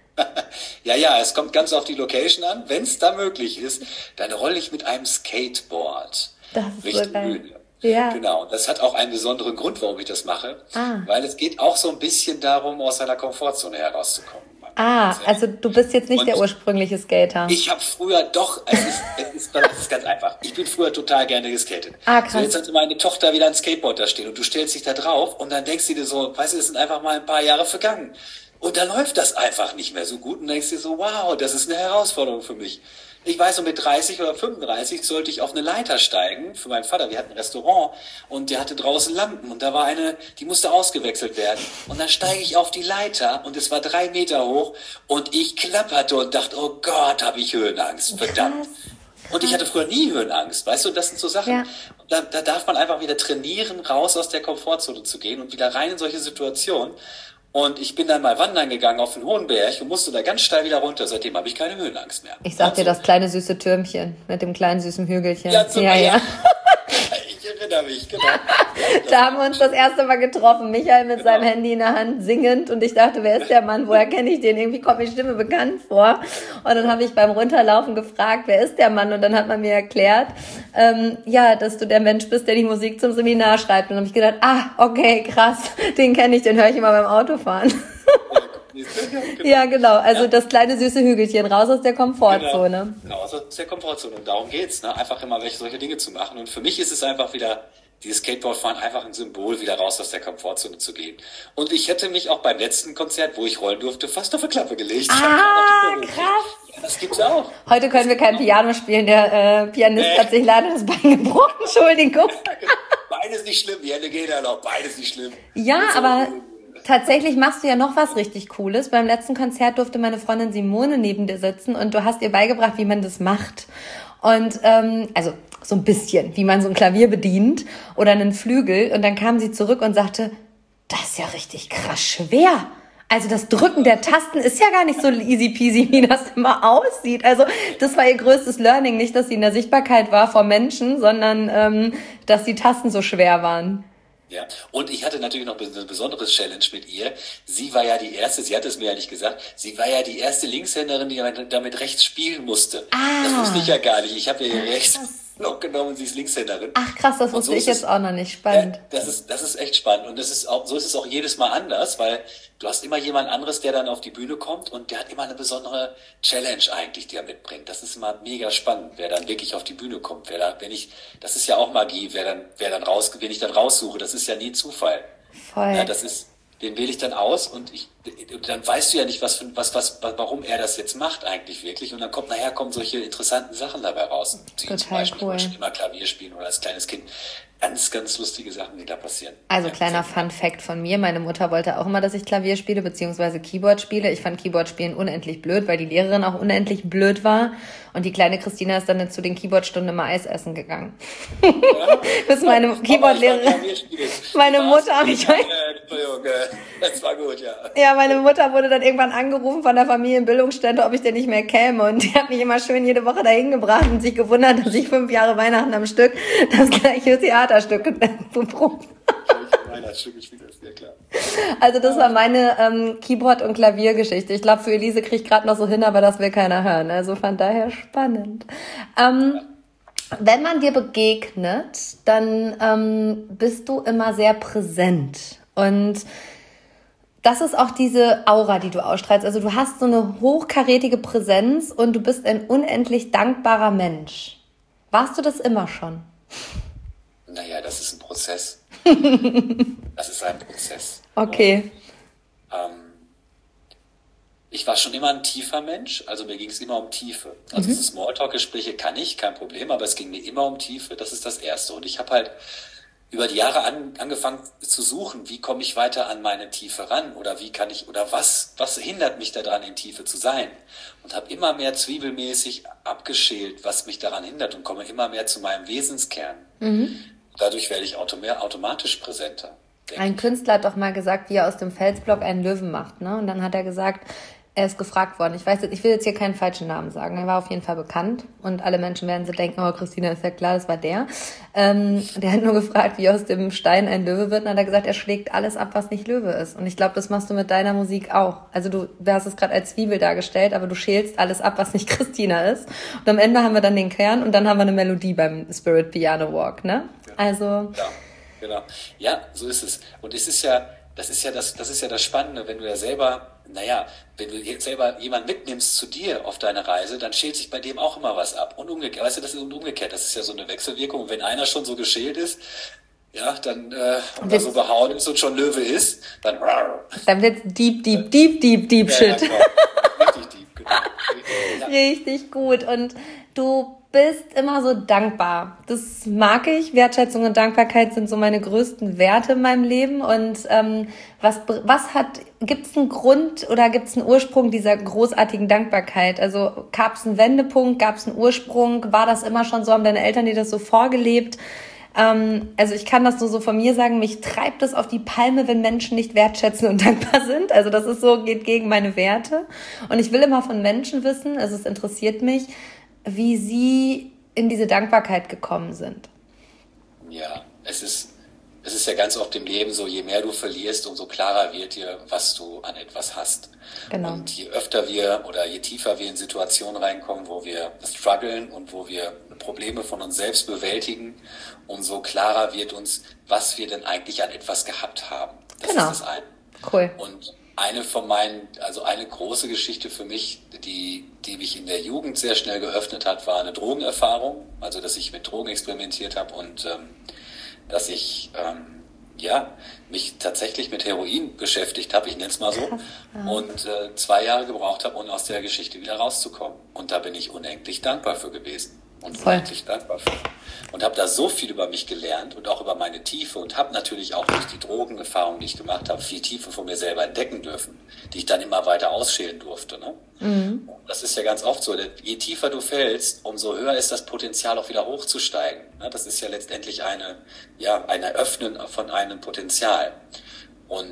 Ja, ja, es kommt ganz auf die Location an. Wenn es da möglich ist, dann rolle ich mit einem Skateboard Das ist Richtung so geil. Bühne. Ja. Genau, das hat auch einen besonderen Grund, warum ich das mache, Ah. weil es geht auch so ein bisschen darum, aus seiner Komfortzone herauszukommen. Ah, also du bist jetzt nicht Und der ursprüngliche Skater. Ich habe früher doch, es ist, es, ist, es ist ganz einfach, ich bin früher total gerne geskatet. Ah, krass. So, jetzt hatte meine Tochter wieder ein Skateboard da stehen und du stellst dich da drauf und dann denkst du dir so, weißt du, es sind einfach mal ein paar Jahre vergangen. Und dann läuft das einfach nicht mehr so gut und denkst dir so, wow, das ist eine Herausforderung für mich. Ich weiß, so mit dreißig oder fünfunddreißig sollte ich auf eine Leiter steigen für meinen Vater. Wir hatten ein Restaurant und der hatte draußen Lampen und da war eine, die musste ausgewechselt werden. Und dann steige ich auf die Leiter und es war drei Meter hoch und ich klapperte und dachte, oh Gott, habe ich Höhenangst, verdammt. Krass. Und ich hatte früher nie Höhenangst, weißt du, das sind so Sachen, Ja. da, da darf man einfach wieder trainieren, raus aus der Komfortzone zu gehen und wieder rein in solche Situationen. Und ich bin dann mal wandern gegangen auf den hohen Berg und musste da ganz steil wieder runter. Seitdem habe ich keine Höhenangst mehr. Ich sag dir, Also, das kleine süße Türmchen mit dem kleinen süßen Hügelchen. Ja, zum ja, ja. Ich erinnere mich, genau. Da haben wir uns das erste Mal getroffen. Michael mit Genau. seinem Handy in der Hand singend und ich dachte, wer ist der Mann? Woher kenne ich den? Irgendwie kommt mir die Stimme bekannt vor. Und dann habe ich beim Runterlaufen gefragt, wer ist der Mann? Und dann hat man mir erklärt, ähm, ja, dass du der Mensch bist, der die Musik zum Seminar schreibt. Und dann habe ich gedacht, ah, okay, krass, den kenne ich, den höre ich immer beim Autofahren. Ja, genau. Also Ja. das kleine süße Hügelchen, raus aus der Komfortzone. Genau, raus aus der Komfortzone. Und darum geht's, ne? Einfach immer welche solche Dinge zu machen. Und für mich ist es einfach wieder, dieses Skateboardfahren einfach ein Symbol, wieder raus aus der Komfortzone zu gehen. Und ich hätte mich auch beim letzten Konzert, wo ich rollen durfte, fast auf eine Klappe gelegt. Ah, krass. Ja, das gibt's auch. Heute können wir kein Piano spielen. Der äh, Pianist Nee. hat sich leider das Bein gebrochen. Entschuldigung. Beides nicht schlimm, die Hände gehen ja noch, beides nicht schlimm. Ja, Und so- aber tatsächlich machst du ja noch was richtig Cooles. Beim letzten Konzert durfte meine Freundin Simone neben dir sitzen und du hast ihr beigebracht, wie man das macht. Und ähm, also so ein bisschen, wie man so ein Klavier bedient oder einen Flügel. Und dann kam sie zurück und sagte, das ist ja richtig krass schwer. Also das Drücken der Tasten ist ja gar nicht so easy peasy, wie das immer aussieht. Also das war ihr größtes Learning, nicht, dass sie in der Sichtbarkeit war vor Menschen, sondern ähm, dass die Tasten so schwer waren. Ja, und ich hatte natürlich noch eine besondere Challenge mit ihr. Sie war ja die erste, sie hat es mir ja nicht gesagt, sie war ja die erste Linkshänderin, die damit rechts spielen musste. Ah. Das wusste ich ja gar nicht. Ich habe ja rechts noch genommen, sie ist Linkshänderin. Ach krass, das wusste so ich jetzt es, auch noch nicht. Spannend. Ja, das ist, das ist echt spannend. Und das ist auch, so ist es auch jedes Mal anders, weil du hast immer jemand anderes, der dann auf die Bühne kommt und der hat immer eine besondere Challenge eigentlich, die er mitbringt. Das ist immer mega spannend, wer dann wirklich auf die Bühne kommt. Wer da, wenn ich, das ist ja auch Magie, wer dann, wer dann raus, wen ich dann raussuche, das ist ja nie Zufall. Voll. Ja, das ist, den wähle ich dann aus und ich, dann weißt du ja nicht, was, für, was, was, warum er das jetzt macht eigentlich wirklich. Und dann kommt, nachher kommen solche interessanten Sachen dabei raus. Sie Total zum Beispiel cool. immer Klavier spielen oder als kleines Kind. Ganz, ganz lustige Sachen, die da passieren. Also ja, kleiner Fun-Fact von mir. Meine Mutter wollte auch immer, dass ich Klavier spiele, beziehungsweise Keyboard spiele. Ich fand Keyboard spielen unendlich blöd, weil die Lehrerin auch unendlich blöd war. Und die kleine Christina ist dann zu den Keyboard-Stunden immer Eis essen gegangen. Ja. Bis meine Keyboard-Lehrerin, meine Mutter, ich weiß, das war gut, ja. Ja, meine Mutter wurde dann irgendwann angerufen von der Familienbildungsstätte, ob ich denn nicht mehr käme. Und die hat mich immer schön jede Woche dahin gebracht und sich gewundert, dass ich fünf Jahre Weihnachten am Stück das gleiche Theaterstück beprobt. Weihnachtsstück gespielt ist, ja klar. Also das war meine ähm, Keyboard- und Klaviergeschichte. Ich glaube, für Elise kriege ich gerade noch so hin, aber das will keiner hören. Also von daher spannend. Ähm, ja. Wenn man dir begegnet, dann ähm, bist du immer sehr präsent. Und das ist auch diese Aura, die du ausstrahlst. Also du hast so eine hochkarätige Präsenz und du bist ein unendlich dankbarer Mensch. Warst du das immer schon? Naja, das ist ein Prozess. Das ist ein Prozess. Okay. Und, ähm, ich war schon immer ein tiefer Mensch, also mir ging es immer um Tiefe. Also mhm. diese Smalltalk-Gespräche kann ich, kein Problem, aber es ging mir immer um Tiefe, das ist das Erste. Und ich habe halt über die Jahre an, angefangen zu suchen, wie komme ich weiter an meine Tiefe ran oder wie kann ich, oder was, was hindert mich daran, in Tiefe zu sein? Und habe immer mehr zwiebelmäßig abgeschält, was mich daran hindert und komme immer mehr zu meinem Wesenskern. Mhm. Dadurch werde ich automatisch präsenter. Ein Künstler hat doch mal gesagt, wie er aus dem Felsblock einen Löwen macht, ne? Und dann hat er gesagt, er ist gefragt worden. Ich weiß jetzt, ich will jetzt hier keinen falschen Namen sagen. Er war auf jeden Fall bekannt und alle Menschen werden sich denken, oh, Christina, ist ja klar, das war der. Ähm, der hat nur gefragt, wie aus dem Stein ein Löwe wird. Und dann hat er gesagt, er schlägt alles ab, was nicht Löwe ist. Und ich glaube, das machst du mit deiner Musik auch. Also du, du hast es gerade als Zwiebel dargestellt, aber du schälst alles ab, was nicht Christina ist. Und am Ende haben wir dann den Kern und dann haben wir eine Melodie beim Spirit Piano Walk, ne? Also. Ja, genau. Ja, so ist es. Und es ist ja, das ist ja das, das ist ja das Spannende, wenn du ja selber, naja, wenn du jetzt selber jemanden mitnimmst zu dir auf deine Reise, dann schält sich bei dem auch immer was ab. Und umgekehrt, weißt du, das ist umgekehrt, das ist ja so eine Wechselwirkung. Und wenn einer schon so geschält ist, ja, dann, äh, oder so behauen ist und schon Löwe ist, dann, dann wird's deep, deep, deep, deep, deep shit. Ja, genau. Richtig deep, genau. Richtig, ja. Richtig gut. Und du bist immer so dankbar. Das mag ich. Wertschätzung und Dankbarkeit sind so meine größten Werte in meinem Leben. Und ähm, was was hat, gibt's einen Grund oder gibt's einen Ursprung dieser großartigen Dankbarkeit? Also gab's einen Wendepunkt, gab's einen Ursprung? War das immer schon so? Haben deine Eltern dir das so vorgelebt? Ähm, also ich kann das nur so von mir sagen, mich treibt es auf die Palme, wenn Menschen nicht wertschätzen und dankbar sind. Also das ist so, geht gegen meine Werte. Und ich will immer von Menschen wissen, also es interessiert mich, wie sie in diese Dankbarkeit gekommen sind. Ja, es ist, es ist ja ganz oft im Leben so, je mehr du verlierst, umso klarer wird dir, was du an etwas hast. Genau. Und je öfter wir oder je tiefer wir in Situationen reinkommen, wo wir strugglen und wo wir Probleme von uns selbst bewältigen, umso klarer wird uns, was wir denn eigentlich an etwas gehabt haben. Das genau. ist das eine. Cool. Und eine von meinen, also eine große Geschichte für mich, die, die mich in der Jugend sehr schnell geöffnet hat, war eine Drogenerfahrung. Also, dass ich mit Drogen experimentiert habe und ähm, dass ich ähm, ja mich tatsächlich mit Heroin beschäftigt habe, ich nenne es mal so, ja. und äh, zwei Jahre gebraucht habe, um aus der Geschichte wieder rauszukommen. Und da bin ich unendlich dankbar für gewesen. Und Voll. unendlich dankbar für. Und habe da so viel über mich gelernt und auch über meine Tiefe und habe natürlich auch durch die Drogenerfahrung, die ich gemacht habe, viel Tiefe von mir selber entdecken dürfen, die ich dann immer weiter ausschälen durfte. Ne? Mhm. Das ist ja ganz oft so, je tiefer du fällst, umso höher ist das Potenzial auch wieder hochzusteigen. Ne? Das ist ja letztendlich eine, ja, ein Eröffnen von einem Potenzial. Und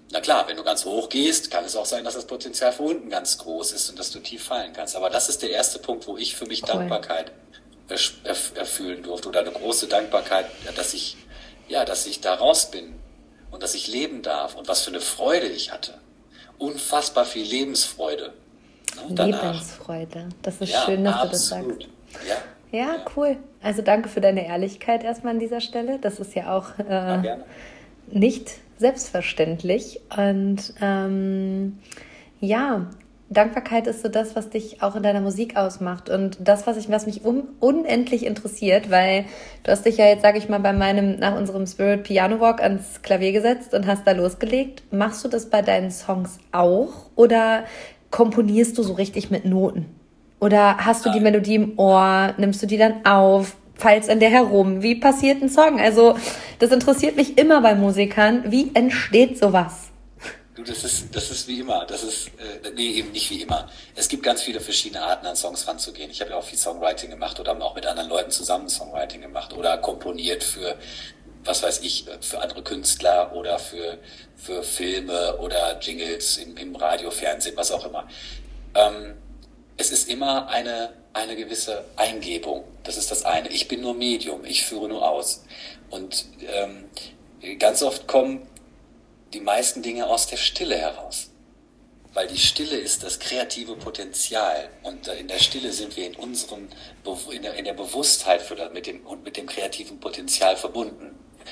na klar, wenn du ganz hoch gehst, kann es auch sein, dass das Potenzial von unten ganz groß ist und dass du tief fallen kannst. Aber das ist der erste Punkt, wo ich für mich cool. Dankbarkeit erf- erf- erfüllen durfte oder eine große Dankbarkeit, dass ich, ja, dass ich da raus bin und dass ich leben darf und was für eine Freude ich hatte. Unfassbar viel Lebensfreude. Ne, Lebensfreude. Das ist ja, schön, dass absolut. Du das sagst. Ja. Ja, ja, cool. Also danke für deine Ehrlichkeit erstmal an dieser Stelle. Das ist ja auch äh, ja, nicht selbstverständlich. Und ähm, ja, Dankbarkeit ist so das, was dich auch in deiner Musik ausmacht. Und das, was, ich, was mich un- unendlich interessiert, weil du hast dich ja jetzt, sage ich mal, bei meinem, nach unserem Spirit Piano Walk ans Klavier gesetzt und hast da losgelegt. Machst du das bei deinen Songs auch oder komponierst du so richtig mit Noten? Oder hast du die Melodie im Ohr, nimmst du die dann auf, feilst an der herum? Wie passiert ein Song? Also das interessiert mich immer bei Musikern. Wie entsteht sowas? Du, das ist, das ist wie immer. Das ist, äh, nee, eben nicht wie immer. Es gibt ganz viele verschiedene Arten, an Songs ranzugehen. Ich habe ja auch viel Songwriting gemacht oder auch mit anderen Leuten zusammen Songwriting gemacht oder komponiert für, was weiß ich, für andere Künstler oder für, für Filme oder Jingles im, im Radio, Fernsehen, was auch immer. Ähm, Es ist immer eine, eine gewisse Eingebung. Das ist das eine. Ich bin nur Medium, ich führe nur aus. Und ähm, ganz oft kommen die meisten Dinge aus der Stille heraus. Weil die Stille ist das kreative Potenzial. Und in der Stille sind wir in unserem, in der, in der Bewusstheit für das, mit dem, und mit dem kreativen Potenzial verbunden.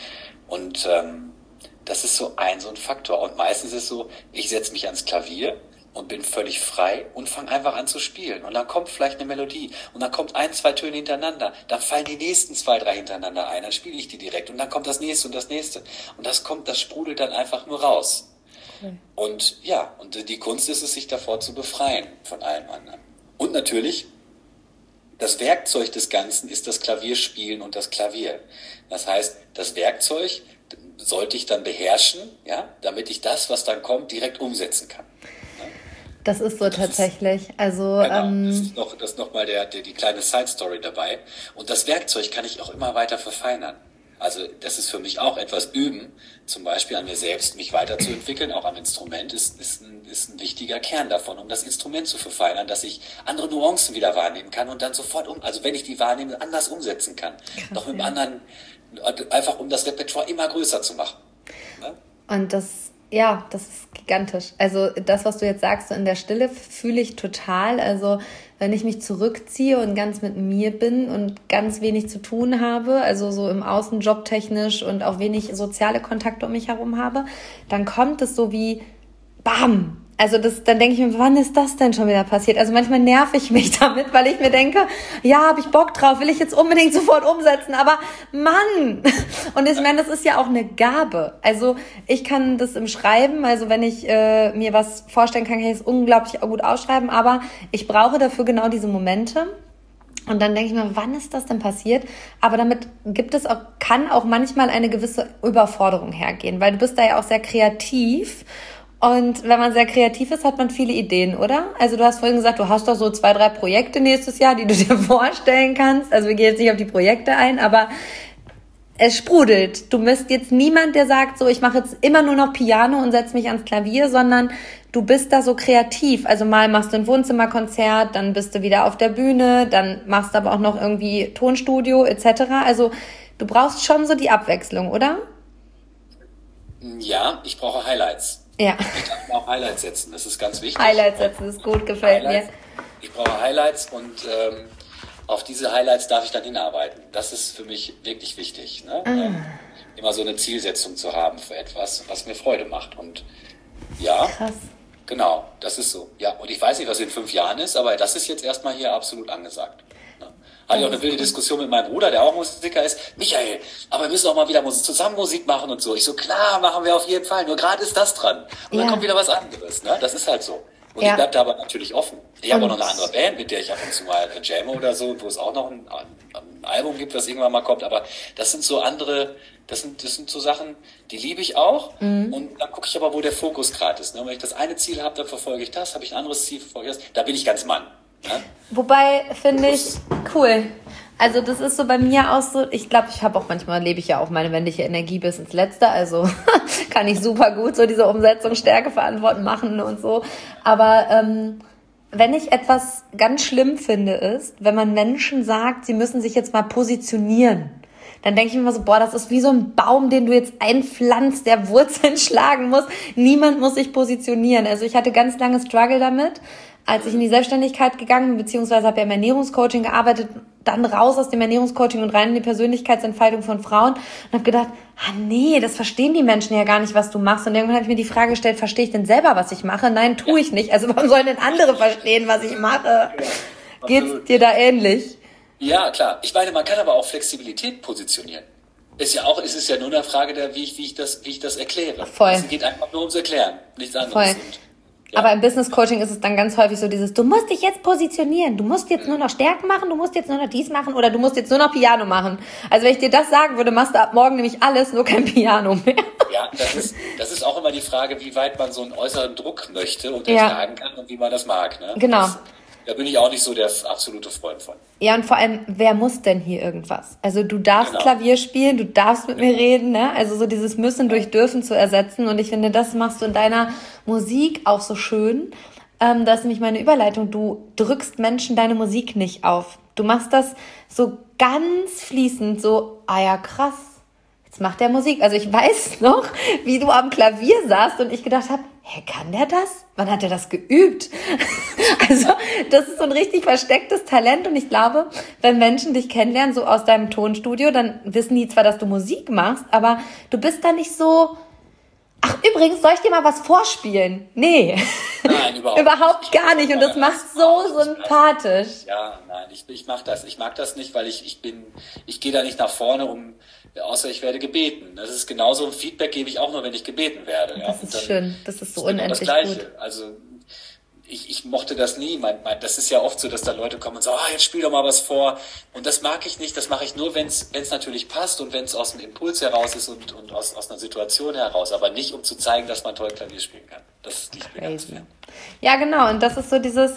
Und ähm, das ist so ein, so ein Faktor. Und meistens ist es so, ich setze mich ans Klavier und bin völlig frei und fange einfach an zu spielen. Und dann kommt vielleicht eine Melodie und dann kommt ein, zwei Töne hintereinander. Dann fallen die nächsten zwei, drei hintereinander ein. Dann spiele ich die direkt und dann kommt das nächste und das nächste. Und das kommt, das sprudelt dann einfach nur raus. Okay. Und ja, und die Kunst ist es, sich davor zu befreien von allem anderen. Und natürlich, das Werkzeug des Ganzen ist das Klavierspielen und das Klavier. Das heißt, das Werkzeug sollte ich dann beherrschen, ja, damit ich das, was dann kommt, direkt umsetzen kann. Das ist so das tatsächlich. Ist, also genau, ähm, das ist noch, das ist noch mal der, der, die kleine Side-Story dabei. Und das Werkzeug kann ich auch immer weiter verfeinern. Also das ist für mich auch etwas üben, zum Beispiel an mir selbst, mich weiterzuentwickeln, auch am Instrument, ist, ist, ein, ist ein wichtiger Kern davon, um das Instrument zu verfeinern, dass ich andere Nuancen wieder wahrnehmen kann und dann sofort um, also wenn ich die wahrnehme, anders umsetzen kann. Krass, noch mit einem ja. anderen, einfach um das Repertoire immer größer zu machen. Ne? Und das Ja, das ist gigantisch. Also das, was du jetzt sagst, so in der Stille fühle ich total. Also wenn ich mich zurückziehe und ganz mit mir bin und ganz wenig zu tun habe, also so im Außen jobtechnisch und auch wenig soziale Kontakte um mich herum habe, dann kommt es so wie BAM! Also das, dann denke ich mir, wann ist das denn schon wieder passiert? Also manchmal nerv ich mich damit, weil ich mir denke, ja, habe ich Bock drauf, will ich jetzt unbedingt sofort umsetzen, aber Mann! Und ich meine, das ist ja auch eine Gabe. Also ich kann das im Schreiben, also wenn ich äh, mir was vorstellen kann, kann ich es unglaublich gut ausschreiben, aber ich brauche dafür genau diese Momente. Und dann denke ich mir, wann ist das denn passiert? Aber damit gibt es auch, kann auch manchmal eine gewisse Überforderung hergehen, weil du bist da ja auch sehr kreativ. Und wenn man sehr kreativ ist, hat man viele Ideen, oder? Also du hast vorhin gesagt, du hast doch so zwei, drei Projekte nächstes Jahr, die du dir vorstellen kannst. Also wir gehen jetzt nicht auf die Projekte ein, aber es sprudelt. Du bist jetzt niemand, der sagt, so ich mache jetzt immer nur noch Piano und setze mich ans Klavier, sondern du bist da so kreativ. Also mal machst du ein Wohnzimmerkonzert, dann bist du wieder auf der Bühne, dann machst du aber auch noch irgendwie Tonstudio et cetera. Also du brauchst schon so die Abwechslung, oder? Ja, ich brauche Highlights. Ja. Ich darf mir auch Highlights setzen, das ist ganz wichtig. Highlights setzen ist gut, gefällt Highlights. mir. Ich brauche Highlights und ähm, auf diese Highlights darf ich dann hinarbeiten. Das ist für mich wirklich wichtig. Ne? Ah. Ähm, immer so eine Zielsetzung zu haben für etwas, was mir Freude macht. Und ja, krass. Genau, das ist so. Ja, und ich weiß nicht, was in fünf Jahren ist, aber das ist jetzt erstmal hier absolut angesagt. Hatte ich auch eine wilde Diskussion mit meinem Bruder, der auch Musiker ist. Michael, aber wir müssen auch mal wieder Musik, zusammen Musik machen und so. Ich so, klar, machen wir auf jeden Fall. Nur gerade ist das dran. Und ja. Dann kommt wieder was anderes. Ne? Das ist halt so. Und ja. Ich bleib da aber natürlich offen. Ich habe auch noch eine andere Band, mit der ich ab und zu mal jamme oder so, wo es auch noch ein, ein Album gibt, was irgendwann mal kommt. Aber das sind so andere, das sind, das sind so Sachen, die liebe ich auch. Mhm. Und dann gucke ich aber, wo der Fokus gerade ist. Ne? Und wenn ich das eine Ziel habe, dann verfolge ich das. Habe ich ein anderes Ziel, verfolge ich das. Da bin ich ganz Mann. Ja? Wobei, finde ich, cool, Also das ist so bei mir auch so, ich glaube, ich habe auch manchmal, lebe ich ja auch meine männliche Energie bis ins Letzte, also kann ich super gut so diese Umsetzung, Stärke, Verantworten machen und so. Aber ähm, wenn ich etwas ganz schlimm finde, ist, wenn man Menschen sagt, sie müssen sich jetzt mal positionieren, dann denke ich mir immer so, boah, das ist wie so ein Baum, den du jetzt einpflanzt, der Wurzeln schlagen muss. Niemand muss sich positionieren. Also ich hatte ganz lange Struggle damit, als ich in die Selbstständigkeit gegangen bin, beziehungsweise habe ja im Ernährungscoaching gearbeitet, dann raus aus dem Ernährungscoaching und rein in die Persönlichkeitsentfaltung von Frauen und habe gedacht, ah nee, das verstehen die Menschen ja gar nicht, was du machst. Und irgendwann habe ich mir die Frage gestellt, verstehe ich denn selber, was ich mache? Nein, tue ich nicht. Also warum sollen denn andere verstehen, was ich mache? Geht's dir da ähnlich? Ja, klar. Ich meine, man kann aber auch Flexibilität positionieren. Ist ja auch, ist es ja nur eine Frage der, wie ich, wie ich das, wie ich das erkläre. Voll. Es geht einfach nur ums Erklären, nichts anderes. Voll. Und, ja. Aber im Business Coaching ist es dann ganz häufig so dieses, du musst dich jetzt positionieren, du musst jetzt nur noch Stärken machen, du musst jetzt nur noch dies machen oder du musst jetzt nur noch Piano machen. Also wenn ich dir das sagen würde, machst du ab morgen nämlich alles, nur kein Piano mehr. Ja, das ist, das ist auch immer die Frage, wie weit man so einen äußeren Druck möchte und ertragen ja. kann und wie man das mag. Ne? Genau. Das, da bin ich auch nicht so der absolute Freund von. Ja, und vor allem, wer muss denn hier irgendwas? Also du darfst Genau. Klavier spielen, du darfst mit mir reden, ne? Also so dieses Müssen durch Dürfen zu ersetzen. Und ich finde, das machst du in deiner Musik auch so schön. Ähm, das ist nämlich meine Überleitung. Du drückst Menschen deine Musik nicht auf. Du machst das so ganz fließend, so, ah ja, krass. Jetzt macht der Musik. Also ich weiß noch, wie du am Klavier saßt und ich gedacht habe, hä, kann der das? Wann hat er das geübt? Also das ist so ein richtig verstecktes Talent und ich glaube, wenn Menschen dich kennenlernen, so aus deinem Tonstudio, dann wissen die zwar, dass du Musik machst, aber du bist da nicht so, ach übrigens, soll ich dir mal was vorspielen? Nee. Nein, überhaupt, überhaupt gar nicht und das macht so sympathisch. Ja, nein, ich, ich mach das. Ich mag das nicht, weil ich, ich bin, ich gehe da nicht nach vorne, um außer ich werde gebeten. Das ist genauso, ein Feedback gebe ich auch nur, wenn ich gebeten werde. Ja. Das ist dann, schön, das ist so ist unendlich genau das Gleiche. gut. Also ich, ich mochte das nie. Mein, mein, das ist ja oft so, dass da Leute kommen und sagen, ah, jetzt spiel doch mal was vor. Und das mag ich nicht. Das mache ich nur, wenn es natürlich passt und wenn es aus dem Impuls heraus ist und, und aus, aus einer Situation heraus. Aber nicht, um zu zeigen, dass man toll Klavier spielen kann. Das liegt mir ganz fern. Ja, genau. Und das ist so dieses...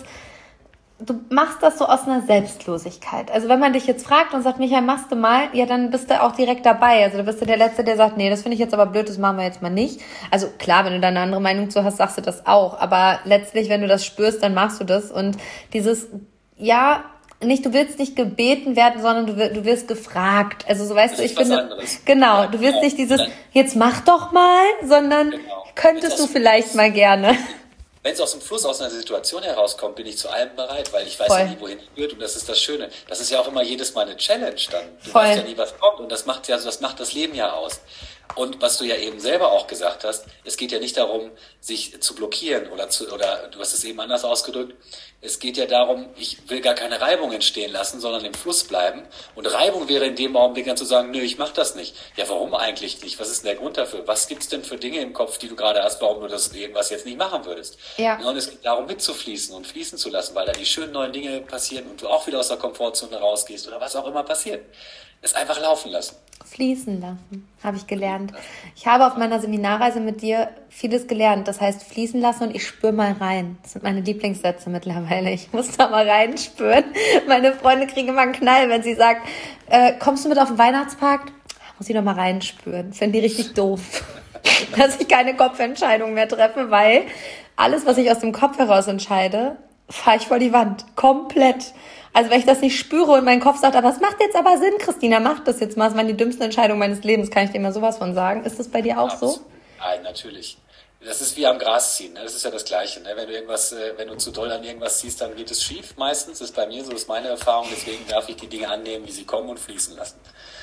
Du machst das so aus einer Selbstlosigkeit. Also wenn man dich jetzt fragt und sagt, Michael, machst du mal, ja, dann bist du auch direkt dabei. Also da bist du der Letzte, der sagt, nee, das finde ich jetzt aber blöd, das machen wir jetzt mal nicht. Also klar, wenn du da eine andere Meinung zu hast, sagst du das auch. Aber letztlich, wenn du das spürst, dann machst du das. Und dieses, ja, nicht, du willst nicht gebeten werden, sondern du, du wirst gefragt. Also so weißt das du, ich ist was finde, anderes. genau, Ja, du wirst genau. nicht dieses, Dann- jetzt mach doch mal, sondern Genau. könntest Jetzt du hast du- vielleicht mal gerne. Wenn es aus dem Fluss, aus einer Situation herauskommt, bin ich zu allem bereit, weil ich weiß Voll. ja nie, wohin es führt und das ist das Schöne. Das ist ja auch immer jedes Mal eine Challenge dann. Du Voll. weißt ja nie, was kommt und das macht ja, das macht das Leben ja aus. Und was du ja eben selber auch gesagt hast, es geht ja nicht darum, sich zu blockieren oder zu, oder du hast es eben anders ausgedrückt. Es geht ja darum, ich will gar keine Reibung entstehen lassen, sondern im Fluss bleiben. Und Reibung wäre in dem Augenblick dann zu sagen, nö, ich mach das nicht. Ja, warum eigentlich nicht? Was ist denn der Grund dafür? Was gibt's denn für Dinge im Kopf, die du gerade hast, warum du das irgendwas jetzt nicht machen würdest? Ja. Und es geht darum, mitzufließen und fließen zu lassen, weil da die schönen neuen Dinge passieren und du auch wieder aus der Komfortzone rausgehst oder was auch immer passiert. Es einfach laufen lassen. Fließen lassen, habe ich gelernt. Ich habe auf meiner Seminarreise mit dir vieles gelernt. Das heißt, fließen lassen und ich spüre mal rein. Das sind meine Lieblingssätze mittlerweile. Ich muss da mal reinspüren. Meine Freunde kriegen immer einen Knall, wenn sie sagt, äh, kommst du mit auf den Weihnachtsmarkt? Muss ich doch mal reinspüren. Finde die richtig doof. Dass ich keine Kopfentscheidung mehr treffe, weil alles, was ich aus dem Kopf heraus entscheide, fahre ich vor die Wand. Komplett. Also wenn ich das nicht spüre und mein Kopf sagt, aber es macht jetzt aber Sinn, Christina, mach das jetzt mal. Das waren die dümmsten Entscheidungen meines Lebens, kann ich dir mal sowas von sagen. Ist das bei dir auch so? Nein, natürlich. Das ist wie am Gras ziehen, ne? Das ist ja das Gleiche. Ne? Wenn du irgendwas, äh, wenn du zu doll an irgendwas ziehst, dann geht es schief meistens. Das ist bei mir so, das ist meine Erfahrung. Deswegen darf ich die Dinge annehmen, wie sie kommen und fließen lassen.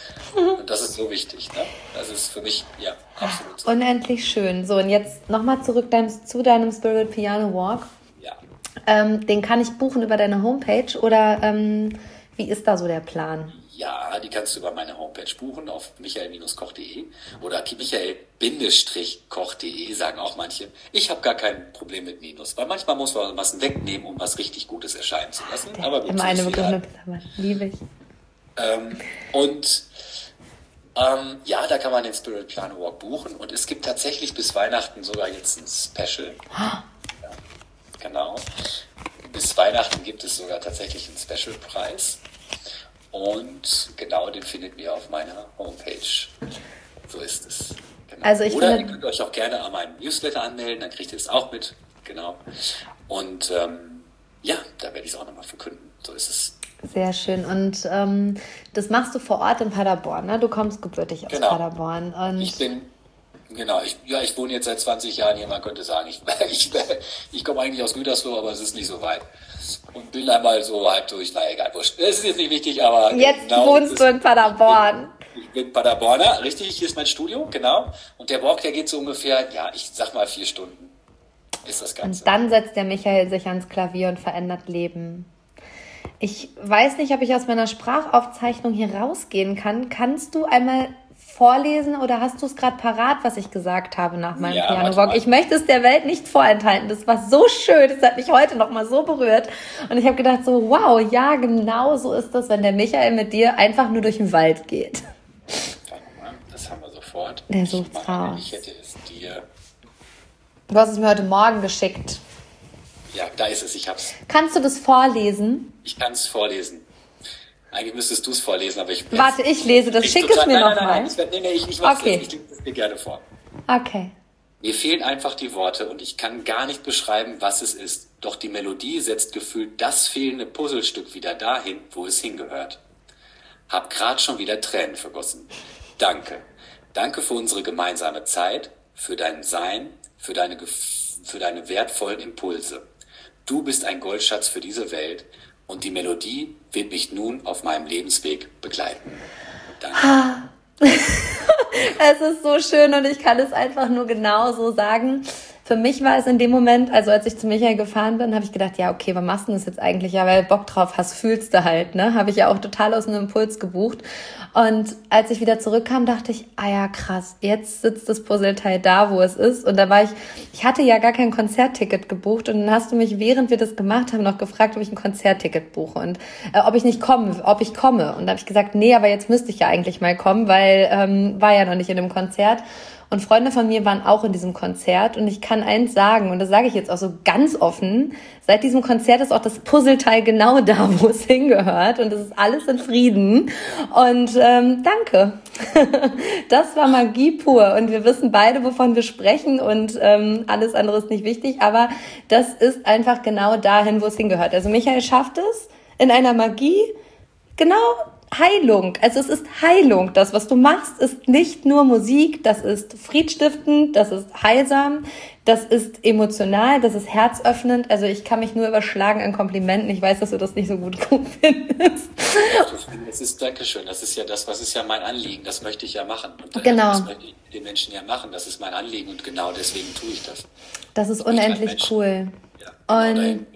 Und das ist so wichtig. Ne? Das ist für mich, ja, absolut so. Unendlich schön. So, und jetzt nochmal zurück dein, zu deinem Spirit Piano Walk. Ja. Ähm, den kann ich buchen über deine Homepage oder ähm, wie ist da so der Plan? Ja, die kannst du über meine Homepage buchen auf michael Bindestrich koch punkt de oder michael koch punkt de, sagen auch manche. Ich habe gar kein Problem mit Minus, weil manchmal muss man was wegnehmen, um was richtig Gutes erscheinen zu lassen. Der Aber gut, immer so eine ist wieder. begründete Klammer. Liebe ich. Ähm, und ähm, ja, da kann man den Spirit Piano Walk buchen und es gibt tatsächlich bis Weihnachten sogar jetzt ein Special. Ja, genau. Bis Weihnachten gibt es sogar tatsächlich einen Special-Preis. Und genau den findet ihr auf meiner Homepage. So ist es. Genau. Also ich Oder finde, ihr könnt euch auch gerne an meinem Newsletter anmelden, dann kriegt ihr es auch mit. Genau. Und ähm, ja, da werde ich es auch nochmal verkünden. So ist es. Sehr schön. Und ähm, das machst du vor Ort in Paderborn, ne? Du kommst gebürtig aus Genau. Paderborn. Und Ich bin, genau, ich, ja, ich wohne jetzt seit zwanzig Jahren hier, man könnte sagen, ich, ich, ich komme eigentlich aus Gütersloh, aber es ist nicht so weit. Und bin einmal so halb durch, naja, egal, wurscht. Es ist jetzt nicht wichtig, aber... Jetzt genau, wohnst du in Paderborn. Ich bin Paderborner, richtig, hier ist mein Studio, genau. Und der Walk, der geht so ungefähr, ja, ich sag mal vier Stunden ist das Ganze. Und dann setzt der Michael sich ans Klavier und verändert Leben. Ich weiß nicht, ob ich aus meiner Sprachaufzeichnung hier rausgehen kann. Kannst du einmal vorlesen oder hast du es gerade parat, was ich gesagt habe nach meinem Ja, Piano-Walk? warte Ich möchte es der Welt nicht vorenthalten. Das war so schön. Das hat mich heute noch mal so berührt. Und ich habe gedacht so, wow, ja, genau so ist das, wenn der Michael mit dir einfach nur durch den Wald geht. Warte mal, das haben wir sofort. Der sucht's Ich meine, raus. Ich hätte es dir... Du hast es mir heute Morgen geschickt. Ja, da ist es, ich hab's. Kannst du das vorlesen? Ich kann es vorlesen. Eigentlich müsstest du es vorlesen, aber ich... Warte, ich lese das. Ich Schick total- es mir nein, noch nein, nein, mal. ich, werd- nee, nee, ich, ich mach's Okay. jetzt. Ich lese es dir gerne vor. Okay. Mir fehlen einfach die Worte und ich kann gar nicht beschreiben, was es ist. Doch die Melodie setzt gefühlt das fehlende Puzzlestück wieder dahin, wo es hingehört. Hab grad schon wieder Tränen vergossen. Danke. Danke für unsere gemeinsame Zeit, für dein Sein, für deine, gef- für deine wertvollen Impulse. Du bist ein Goldschatz für diese Welt und die Melodie wird mich nun auf meinem Lebensweg begleiten. Danke. Es ist so schön und ich kann es einfach nur genau so sagen. Für mich war es in dem Moment, also als ich zu Michael gefahren bin, habe ich gedacht, ja, okay, wann machst du das jetzt eigentlich? Ja, weil Bock drauf hast, fühlst du halt, ne? Habe ich ja auch total aus einem Impuls gebucht. Und als ich wieder zurückkam, dachte ich, ah ja, krass, jetzt sitzt das Puzzleteil da, wo es ist. Und da war ich, ich hatte ja gar kein Konzertticket gebucht und dann hast du mich, während wir das gemacht haben, noch gefragt, ob ich ein Konzertticket buche und äh, ob ich nicht komme, ob ich komme. Und da habe ich gesagt, nee, aber jetzt müsste ich ja eigentlich mal kommen, weil ähm, war ja noch nicht in dem Konzert. Und Freunde von mir waren auch in diesem Konzert und ich kann eins sagen, und das sage ich jetzt auch so ganz offen, seit diesem Konzert ist auch das Puzzleteil genau da, wo es hingehört und es ist alles in Frieden und ähm, danke. Das war Magie pur und wir wissen beide, wovon wir sprechen und ähm, alles andere ist nicht wichtig, aber das ist einfach genau dahin, wo es hingehört. Also Michael schafft es in einer Magie, genau Heilung, also es ist Heilung. Das, was du machst, ist nicht nur Musik, das ist friedstiftend, das ist heilsam, das ist emotional, das ist herzöffnend. Also ich kann mich nur überschlagen an Komplimenten. Ich weiß, dass du das nicht so gut findest. Das ist, Dankeschön, das ist ja das, was ist ja mein Anliegen, das möchte ich ja machen. Und Genau. Das möchte ich den Menschen ja machen, das ist mein Anliegen und genau deswegen tue ich das. Das ist Und nicht unendlich Menschen. cool. Ja, genau Und dahin.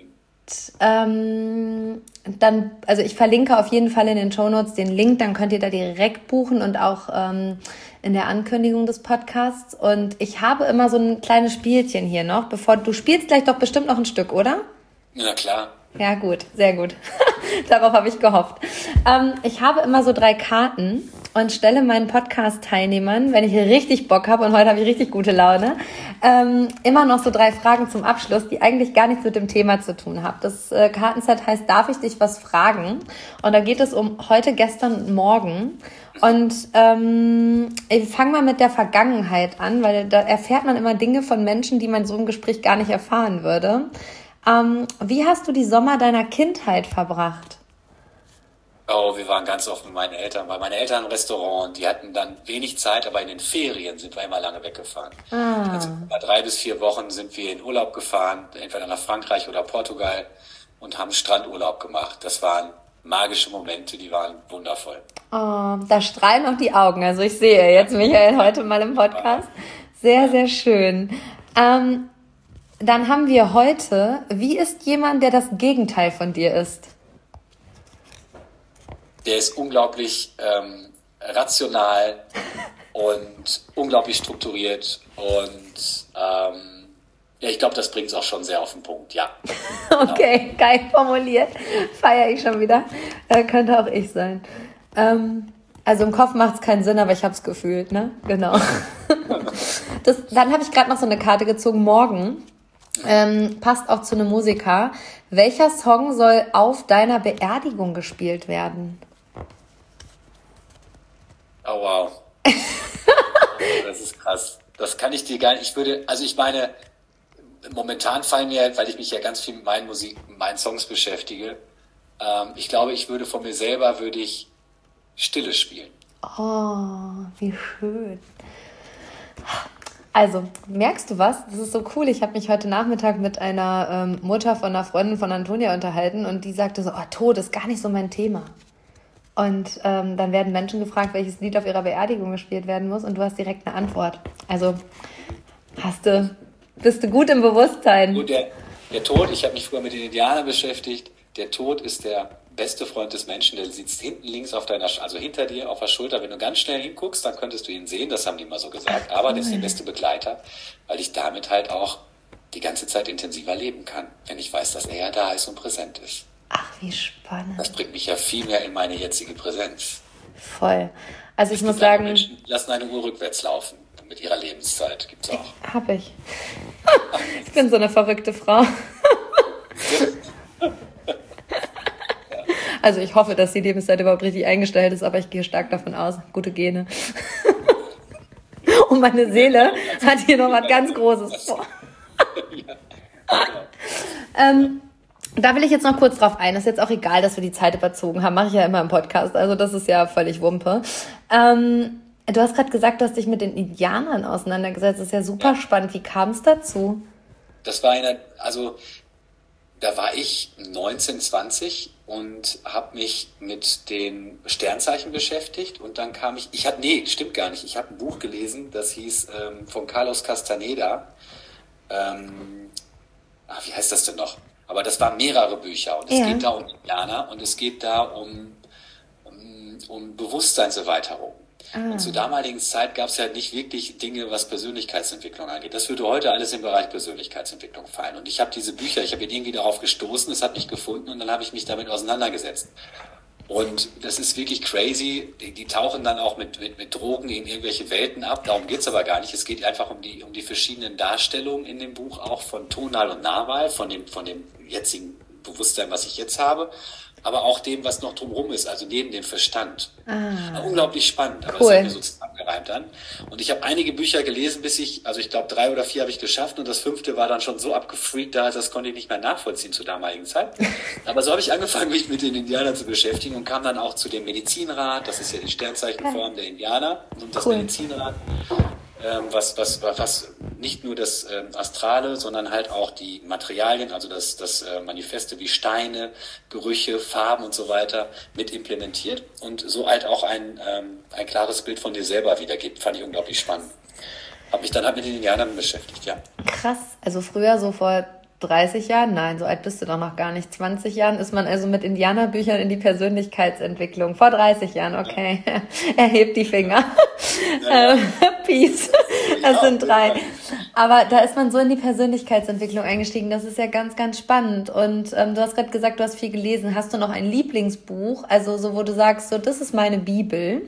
ähm, dann, also ich verlinke auf jeden Fall in den Shownotes den Link, dann könnt ihr da direkt buchen und auch ähm, in der Ankündigung des Podcasts. Und ich habe immer so ein kleines Spielchen hier noch, bevor du spielst gleich doch bestimmt noch ein Stück, oder? Na klar. Ja, gut, sehr gut. Darauf habe ich gehofft. Ähm, ich habe immer so drei Karten und stelle meinen Podcast-Teilnehmern, wenn ich richtig Bock habe, und heute habe ich richtig gute Laune, ähm, immer noch so drei Fragen zum Abschluss, die eigentlich gar nichts mit dem Thema zu tun haben. Das äh, Kartenset heißt, darf ich dich was fragen? Und da geht es um heute, gestern und morgen. Und ähm, ich fange mal mit der Vergangenheit an, weil da erfährt man immer Dinge von Menschen, die man so im Gespräch gar nicht erfahren würde. Ähm, wie hast du die Sommer deiner Kindheit verbracht? Oh, wir waren ganz oft mit meinen Eltern, weil meine Eltern ein Restaurant und die hatten dann wenig Zeit, aber in den Ferien sind wir immer lange weggefahren. Ah. Also über drei bis vier Wochen sind wir in Urlaub gefahren, entweder nach Frankreich oder Portugal und haben Strandurlaub gemacht. Das waren magische Momente, die waren wundervoll. Oh, da strahlen auch die Augen. Also ich sehe jetzt Michael heute mal im Podcast. Sehr, sehr schön. Ähm, dann haben wir heute, wie ist jemand, der das Gegenteil von dir ist? Der ist unglaublich ähm, rational und unglaublich strukturiert und ähm, ja, ich glaube, das bringt es auch schon sehr auf den Punkt, ja. Okay, geil formuliert. Feiere ich schon wieder. Äh, könnte auch ich sein. Ähm, also im Kopf macht es keinen Sinn, aber ich habe es gefühlt, ne? Genau. Das, dann habe ich gerade noch so eine Karte gezogen, morgen. Ähm, passt auch zu einem Musiker. Welcher Song soll auf deiner Beerdigung gespielt werden? Oh wow. Das ist krass. Das kann ich dir gar nicht. Ich würde, also ich meine, momentan fallen mir, weil ich mich ja ganz viel mit meinen Musik, mit meinen Songs beschäftige, ähm, ich glaube, ich würde von mir selber, würde ich Stille spielen. Oh, wie schön. Also, merkst du was? Das ist so cool. Ich habe mich heute Nachmittag mit einer ähm, Mutter von einer Freundin von Antonia unterhalten und die sagte so, oh, Tod ist gar nicht so mein Thema. Und ähm, dann werden Menschen gefragt, welches Lied auf ihrer Beerdigung gespielt werden muss und du hast direkt eine Antwort. Also hast du, bist du gut im Bewusstsein. Gut, der, der Tod, ich habe mich früher mit den Indianern beschäftigt, der Tod ist der beste Freund des Menschen, der sitzt hinten links auf deiner, also hinter dir auf der Schulter. Wenn du ganz schnell hinguckst, dann könntest du ihn sehen, das haben die mal so gesagt. Aber der ist der beste Begleiter, weil ich damit halt auch die ganze Zeit intensiver leben kann, wenn ich weiß, dass er ja da ist und präsent ist. Ach, wie spannend. Das bringt mich ja viel mehr in meine jetzige Präsenz. Voll. Also ich es muss sagen... Menschen, die lassen eine Uhr rückwärts laufen mit ihrer Lebenszeit. Gibt's auch. Hab ich. Ich bin so eine verrückte Frau. Also ich hoffe, dass die Lebenszeit überhaupt richtig eingestellt ist, aber ich gehe stark davon aus. Gute Gene. Und meine Seele hat hier noch was ganz Großes vor. ähm, da will ich jetzt noch kurz drauf ein. Ist jetzt auch egal, dass wir die Zeit überzogen haben. Mache ich ja immer im Podcast. Also das ist ja völlig Wumpe. Ähm, du hast gerade gesagt, du hast dich mit den Indianern auseinandergesetzt. Das ist ja super ja. spannend. Wie kam es dazu? Das war eine, also da war ich neunzehn, zwanzig und habe mich mit den Sternzeichen beschäftigt und dann kam ich, ich hatte, nee, stimmt gar nicht, ich habe ein Buch gelesen, das hieß ähm, von Carlos Castaneda, ähm, ach, wie heißt das denn noch? Aber das waren mehrere Bücher und es ja. geht da um Indianer und es geht da um, um, um Bewusstseinserweiterung. Ah. Und zur damaligen Zeit gab es ja nicht wirklich Dinge, was Persönlichkeitsentwicklung angeht. Das würde heute alles im Bereich Persönlichkeitsentwicklung fallen. Und ich habe diese Bücher, ich habe irgendwie darauf gestoßen, es hat mich gefunden und dann habe ich mich damit auseinandergesetzt. Und das ist wirklich crazy. Die, die tauchen dann auch mit, mit, mit Drogen in irgendwelche Welten ab. Darum geht's aber gar nicht. Es geht einfach um die, um die verschiedenen Darstellungen in dem Buch, auch von Tonal und Nahwahl, von dem, von dem jetzigen Bewusstsein, was ich jetzt habe. Aber auch dem, was noch drumherum ist, also neben dem Verstand. Ah, unglaublich spannend, aber cool. Das hat mir so zusammengereimt dann. Und ich habe einige Bücher gelesen, bis ich, also ich glaube drei oder vier habe ich geschafft und das fünfte war dann schon so abgefreakt, da das konnte ich nicht mehr nachvollziehen zur damaligen Zeit. Aber so habe ich angefangen, mich mit den Indianern zu beschäftigen und kam dann auch zu dem Medizinrat, das ist ja die Sternzeichenform der Indianer und das cool. Medizinrat. Ähm, was, was, was nicht nur das ähm, Astrale, sondern halt auch die Materialien, also das, das äh, Manifeste wie Steine, Gerüche, Farben und so weiter mit implementiert und so halt auch ein, ähm, ein klares Bild von dir selber wiedergibt. Fand ich unglaublich spannend. Hab mich dann halt mit den Indianern beschäftigt, ja. Krass, also früher so vor dreißig Jahren, nein, so alt bist du doch noch gar nicht, zwanzig Jahren ist man also mit Indianerbüchern in die Persönlichkeitsentwicklung. Vor dreißig Jahren, okay. Ja. Er hebt die Finger. Ja, ja. Peace. Das sind drei. Aber da ist man so in die Persönlichkeitsentwicklung eingestiegen. Das ist ja ganz, ganz spannend. Und ähm, du hast gerade gesagt, du hast viel gelesen. Hast du noch ein Lieblingsbuch? Also so, wo du sagst, so, das ist meine Bibel.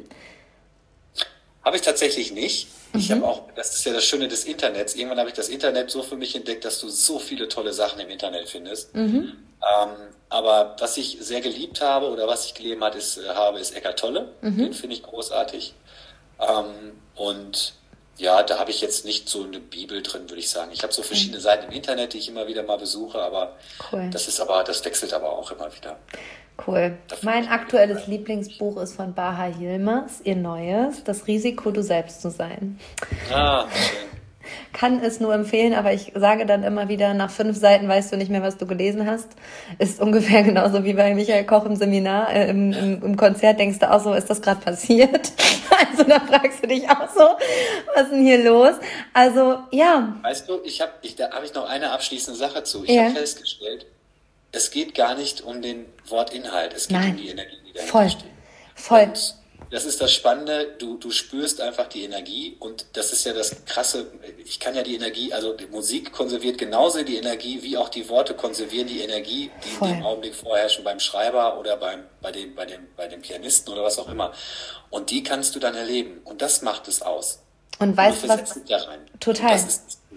Habe ich tatsächlich nicht. Ich mhm. habe auch, das ist ja das Schöne des Internets. Irgendwann habe ich das Internet so für mich entdeckt, dass du so viele tolle Sachen im Internet findest. Mhm. Ähm, aber was ich sehr geliebt habe oder was ich gelesen hat, ist, habe, ist Eckhart Tolle. Mhm. Den finde ich großartig. Ähm, und ja, da habe ich jetzt nicht so eine Bibel drin, würde ich sagen. Ich habe so verschiedene mhm. Seiten im Internet, die ich immer wieder mal besuche, aber cool. das ist aber, das wechselt aber auch immer wieder. Cool. Mein aktuelles Lieblingsbuch ist von Baha Yilmaz, ihr neues, Das Risiko, du selbst zu sein. Ah, schön. Kann es nur empfehlen, aber ich sage dann immer wieder, nach fünf Seiten weißt du nicht mehr, was du gelesen hast. Ist ungefähr genauso wie bei Michael Koch im Seminar, äh, im, im, im Konzert denkst du auch so, ist das gerade passiert? Also da fragst du dich auch so, was ist denn hier los? Also, ja. Weißt du, ich habe, ich, da habe ich noch eine abschließende Sache zu. Ich ja. habe festgestellt, es geht gar nicht um den Wortinhalt, es geht Nein. um die Energie, die dahinter Voll. steht. Voll. Und das ist das Spannende, du, du spürst einfach die Energie und das ist ja das Krasse, ich kann ja die Energie, also die Musik konserviert genauso die Energie, wie auch die Worte konservieren die Energie, die Voll. in dem Augenblick vorherrschen beim Schreiber oder beim, bei dem, bei dem, bei dem Pianisten oder was auch immer. Und die kannst du dann erleben und das macht es aus. Und weißt du was? Da rein. Total. Das ist,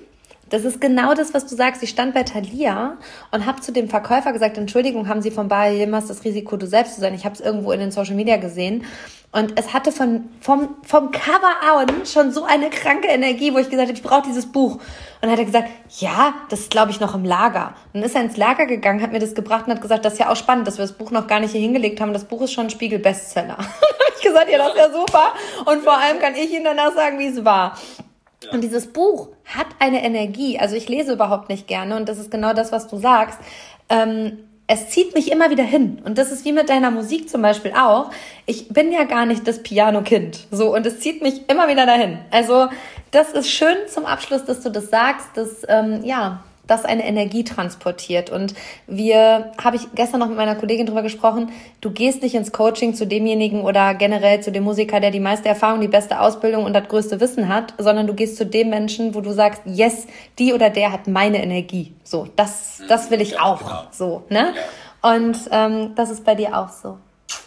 Das ist genau das, was du sagst. Ich stand bei Thalia und habe zu dem Verkäufer gesagt, Entschuldigung, haben Sie von Bayer Yilmaz das Risiko, du selbst zu sein? Ich habe es irgendwo in den Social Media gesehen. Und es hatte von, vom, vom Cover an schon so eine kranke Energie, wo ich gesagt habe, ich brauche dieses Buch. Und dann hat er gesagt, ja, das ist, glaube ich, noch im Lager. Und dann ist er ins Lager gegangen, hat mir das gebracht und hat gesagt, das ist ja auch spannend, dass wir das Buch noch gar nicht hier hingelegt haben. Das Buch ist schon ein Spiegel-Bestseller. Und dann habe ich gesagt, ja, das ist ja super. Und vor allem kann ich Ihnen danach sagen, wie es war. Ja. Und dieses Buch hat eine Energie. Also ich lese überhaupt nicht gerne und das ist genau das, was du sagst. Ähm, es zieht mich immer wieder hin. Und das ist wie mit deiner Musik zum Beispiel auch. Ich bin ja gar nicht das Piano-Kind. So, und es zieht mich immer wieder dahin. Also das ist schön zum Abschluss, dass du das sagst, dass, ähm, ja, das eine Energie transportiert. Und wir, habe ich gestern noch mit meiner Kollegin drüber gesprochen, du gehst nicht ins Coaching zu demjenigen oder generell zu dem Musiker, der die meiste Erfahrung, die beste Ausbildung und das größte Wissen hat, sondern du gehst zu dem Menschen, wo du sagst, yes, die oder der hat meine Energie. So, das, das will ich ja, auch. Genau. So, ne? Ja. Und ähm, das ist bei dir auch so.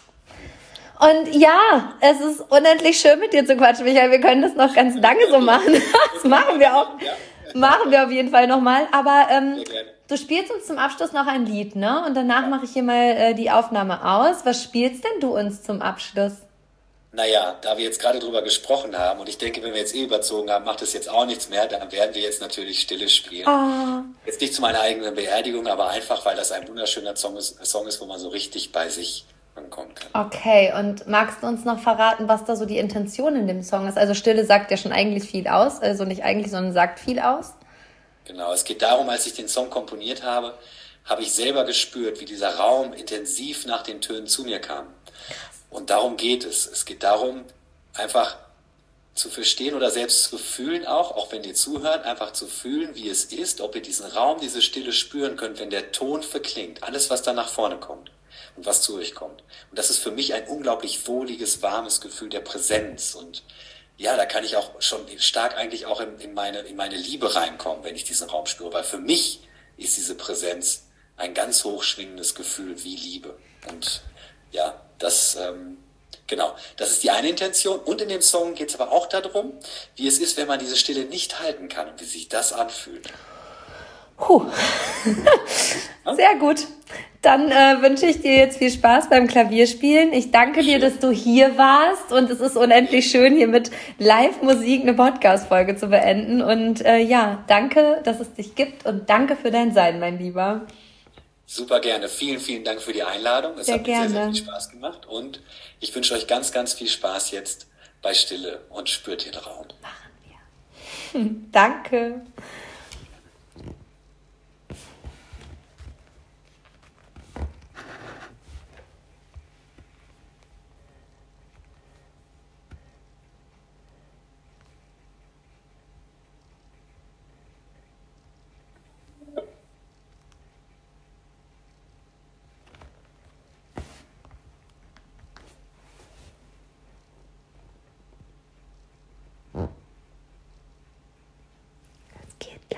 Und ja, es ist unendlich schön, mit dir zu quatschen, Michael. Wir können das noch ganz lange so machen. Das machen wir auch. Machen wir auf jeden Fall nochmal. Aber ähm, du spielst uns zum Abschluss noch ein Lied, ne? Und danach mache ich hier mal äh, die Aufnahme aus. Was spielst denn du uns zum Abschluss? Naja, da wir jetzt gerade drüber gesprochen haben und ich denke, wenn wir jetzt eh überzogen haben, macht es jetzt auch nichts mehr, dann werden wir jetzt natürlich Stille spielen. Oh. Jetzt nicht zu meiner eigenen Beerdigung, aber einfach, weil das ein wunderschöner Song ist, Song ist, wo man so richtig bei sich ankommen kann. Okay, und magst du uns noch verraten, was da so die Intention in dem Song ist? Also Stille sagt ja schon eigentlich viel aus, also nicht eigentlich, sondern sagt viel aus. Genau, es geht darum, als ich den Song komponiert habe, habe ich selber gespürt, wie dieser Raum intensiv nach den Tönen zu mir kam. Und darum geht es. Es geht darum, einfach zu verstehen oder selbst zu fühlen auch, auch wenn ihr zuhört, einfach zu fühlen, wie es ist, ob ihr diesen Raum, diese Stille spüren könnt, wenn der Ton verklingt, alles, was da nach vorne kommt und was zu euch kommt. Und das ist für mich ein unglaublich wohliges, warmes Gefühl der Präsenz. Und ja, da kann ich auch schon stark eigentlich auch in, in meine, in meine Liebe reinkommen, wenn ich diesen Raum spüre. Weil für mich ist diese Präsenz ein ganz hochschwingendes Gefühl wie Liebe. Und ja, das, ähm, genau, das ist die eine Intention. Und in dem Song geht es aber auch darum, wie es ist, wenn man diese Stille nicht halten kann und wie sich das anfühlt. Puh. Sehr gut. Dann äh, wünsche ich dir jetzt viel Spaß beim Klavierspielen. Ich danke dir, dass du hier warst und es ist unendlich schön, hier mit Live-Musik eine Podcast-Folge zu beenden. Und äh, ja, danke, dass es dich gibt und danke für dein Sein, mein Lieber. Super gerne. Vielen, vielen Dank für die Einladung. Es sehr hat mir gerne. sehr, sehr viel Spaß gemacht und ich wünsche euch ganz, ganz viel Spaß jetzt bei Stille und spürt den Raum. Machen wir. Danke. Geht.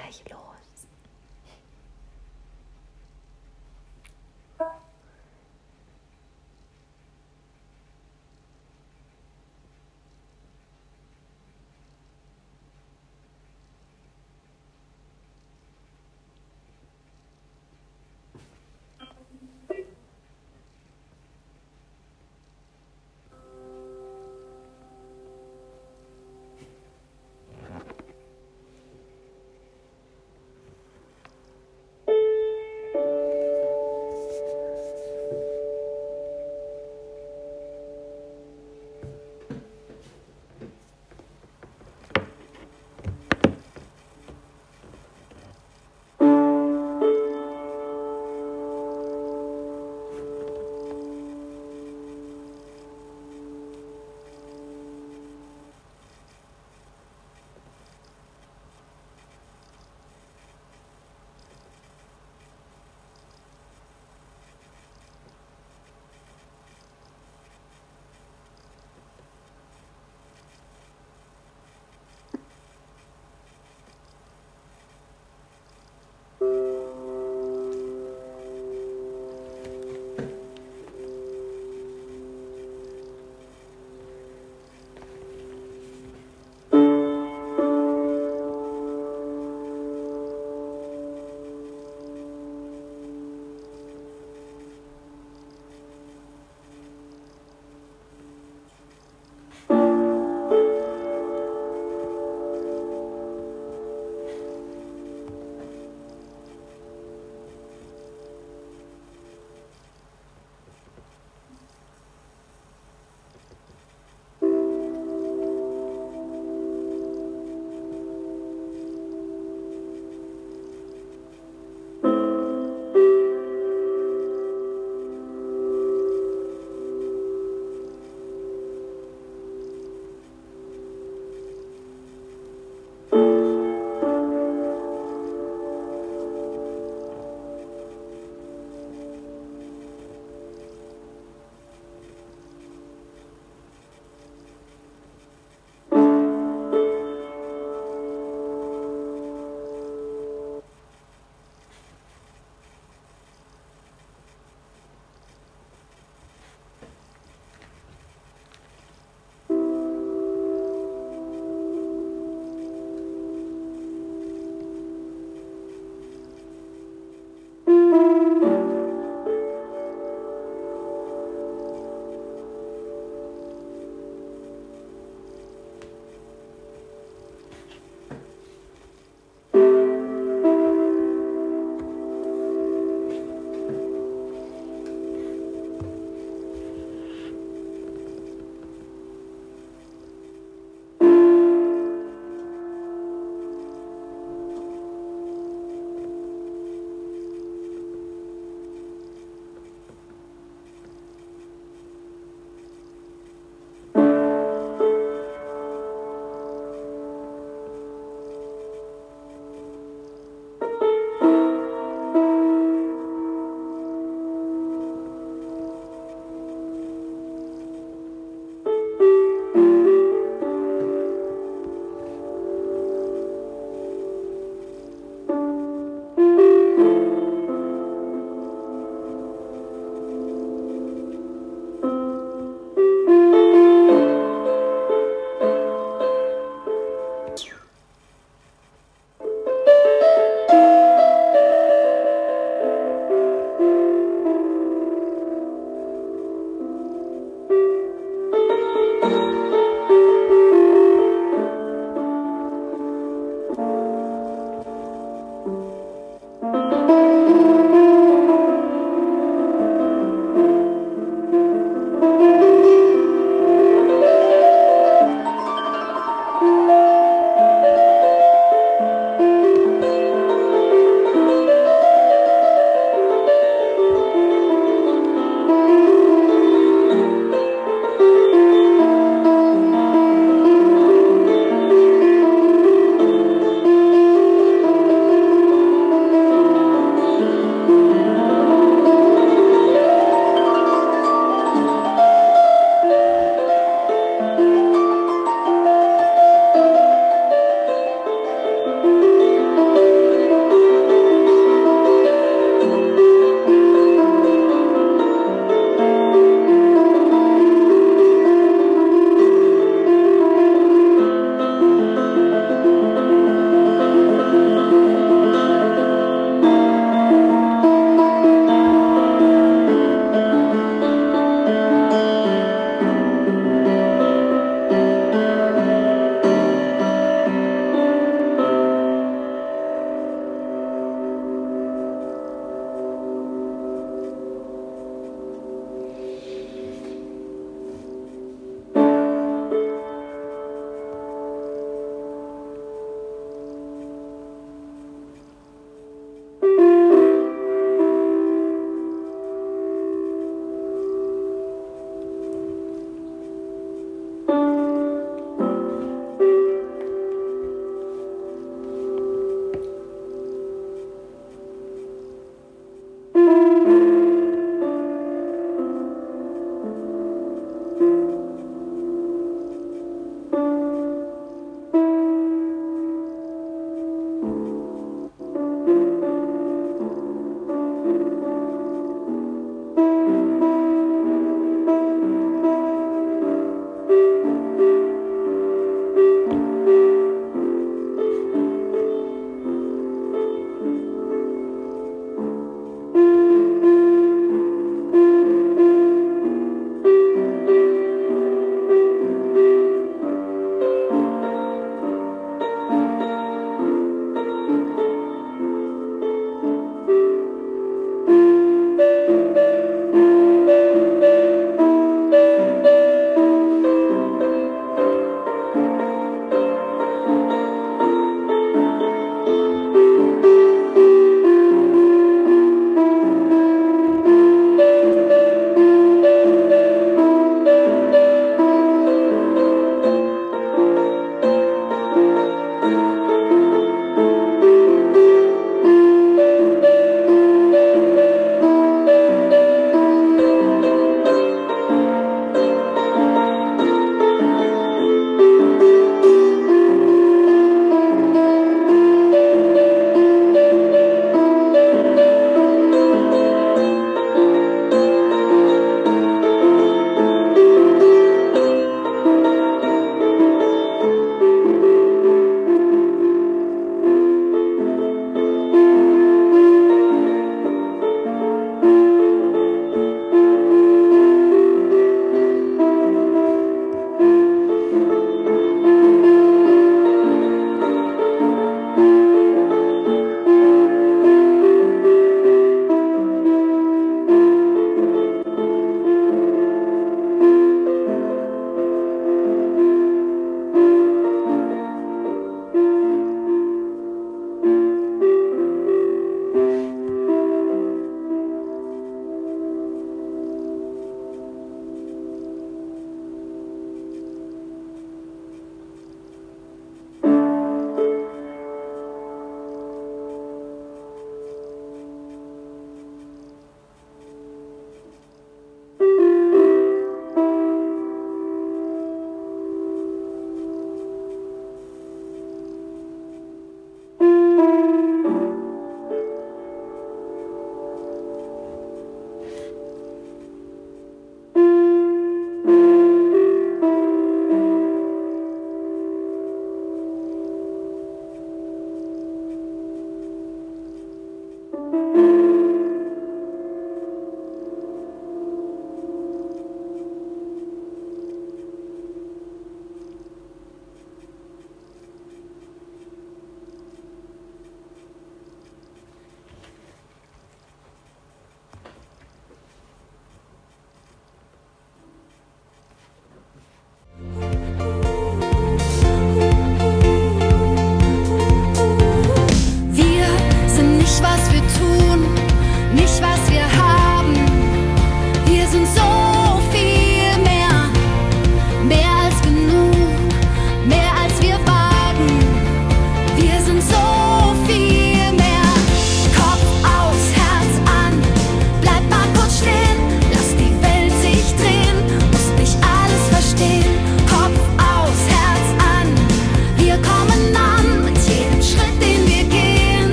Thank you.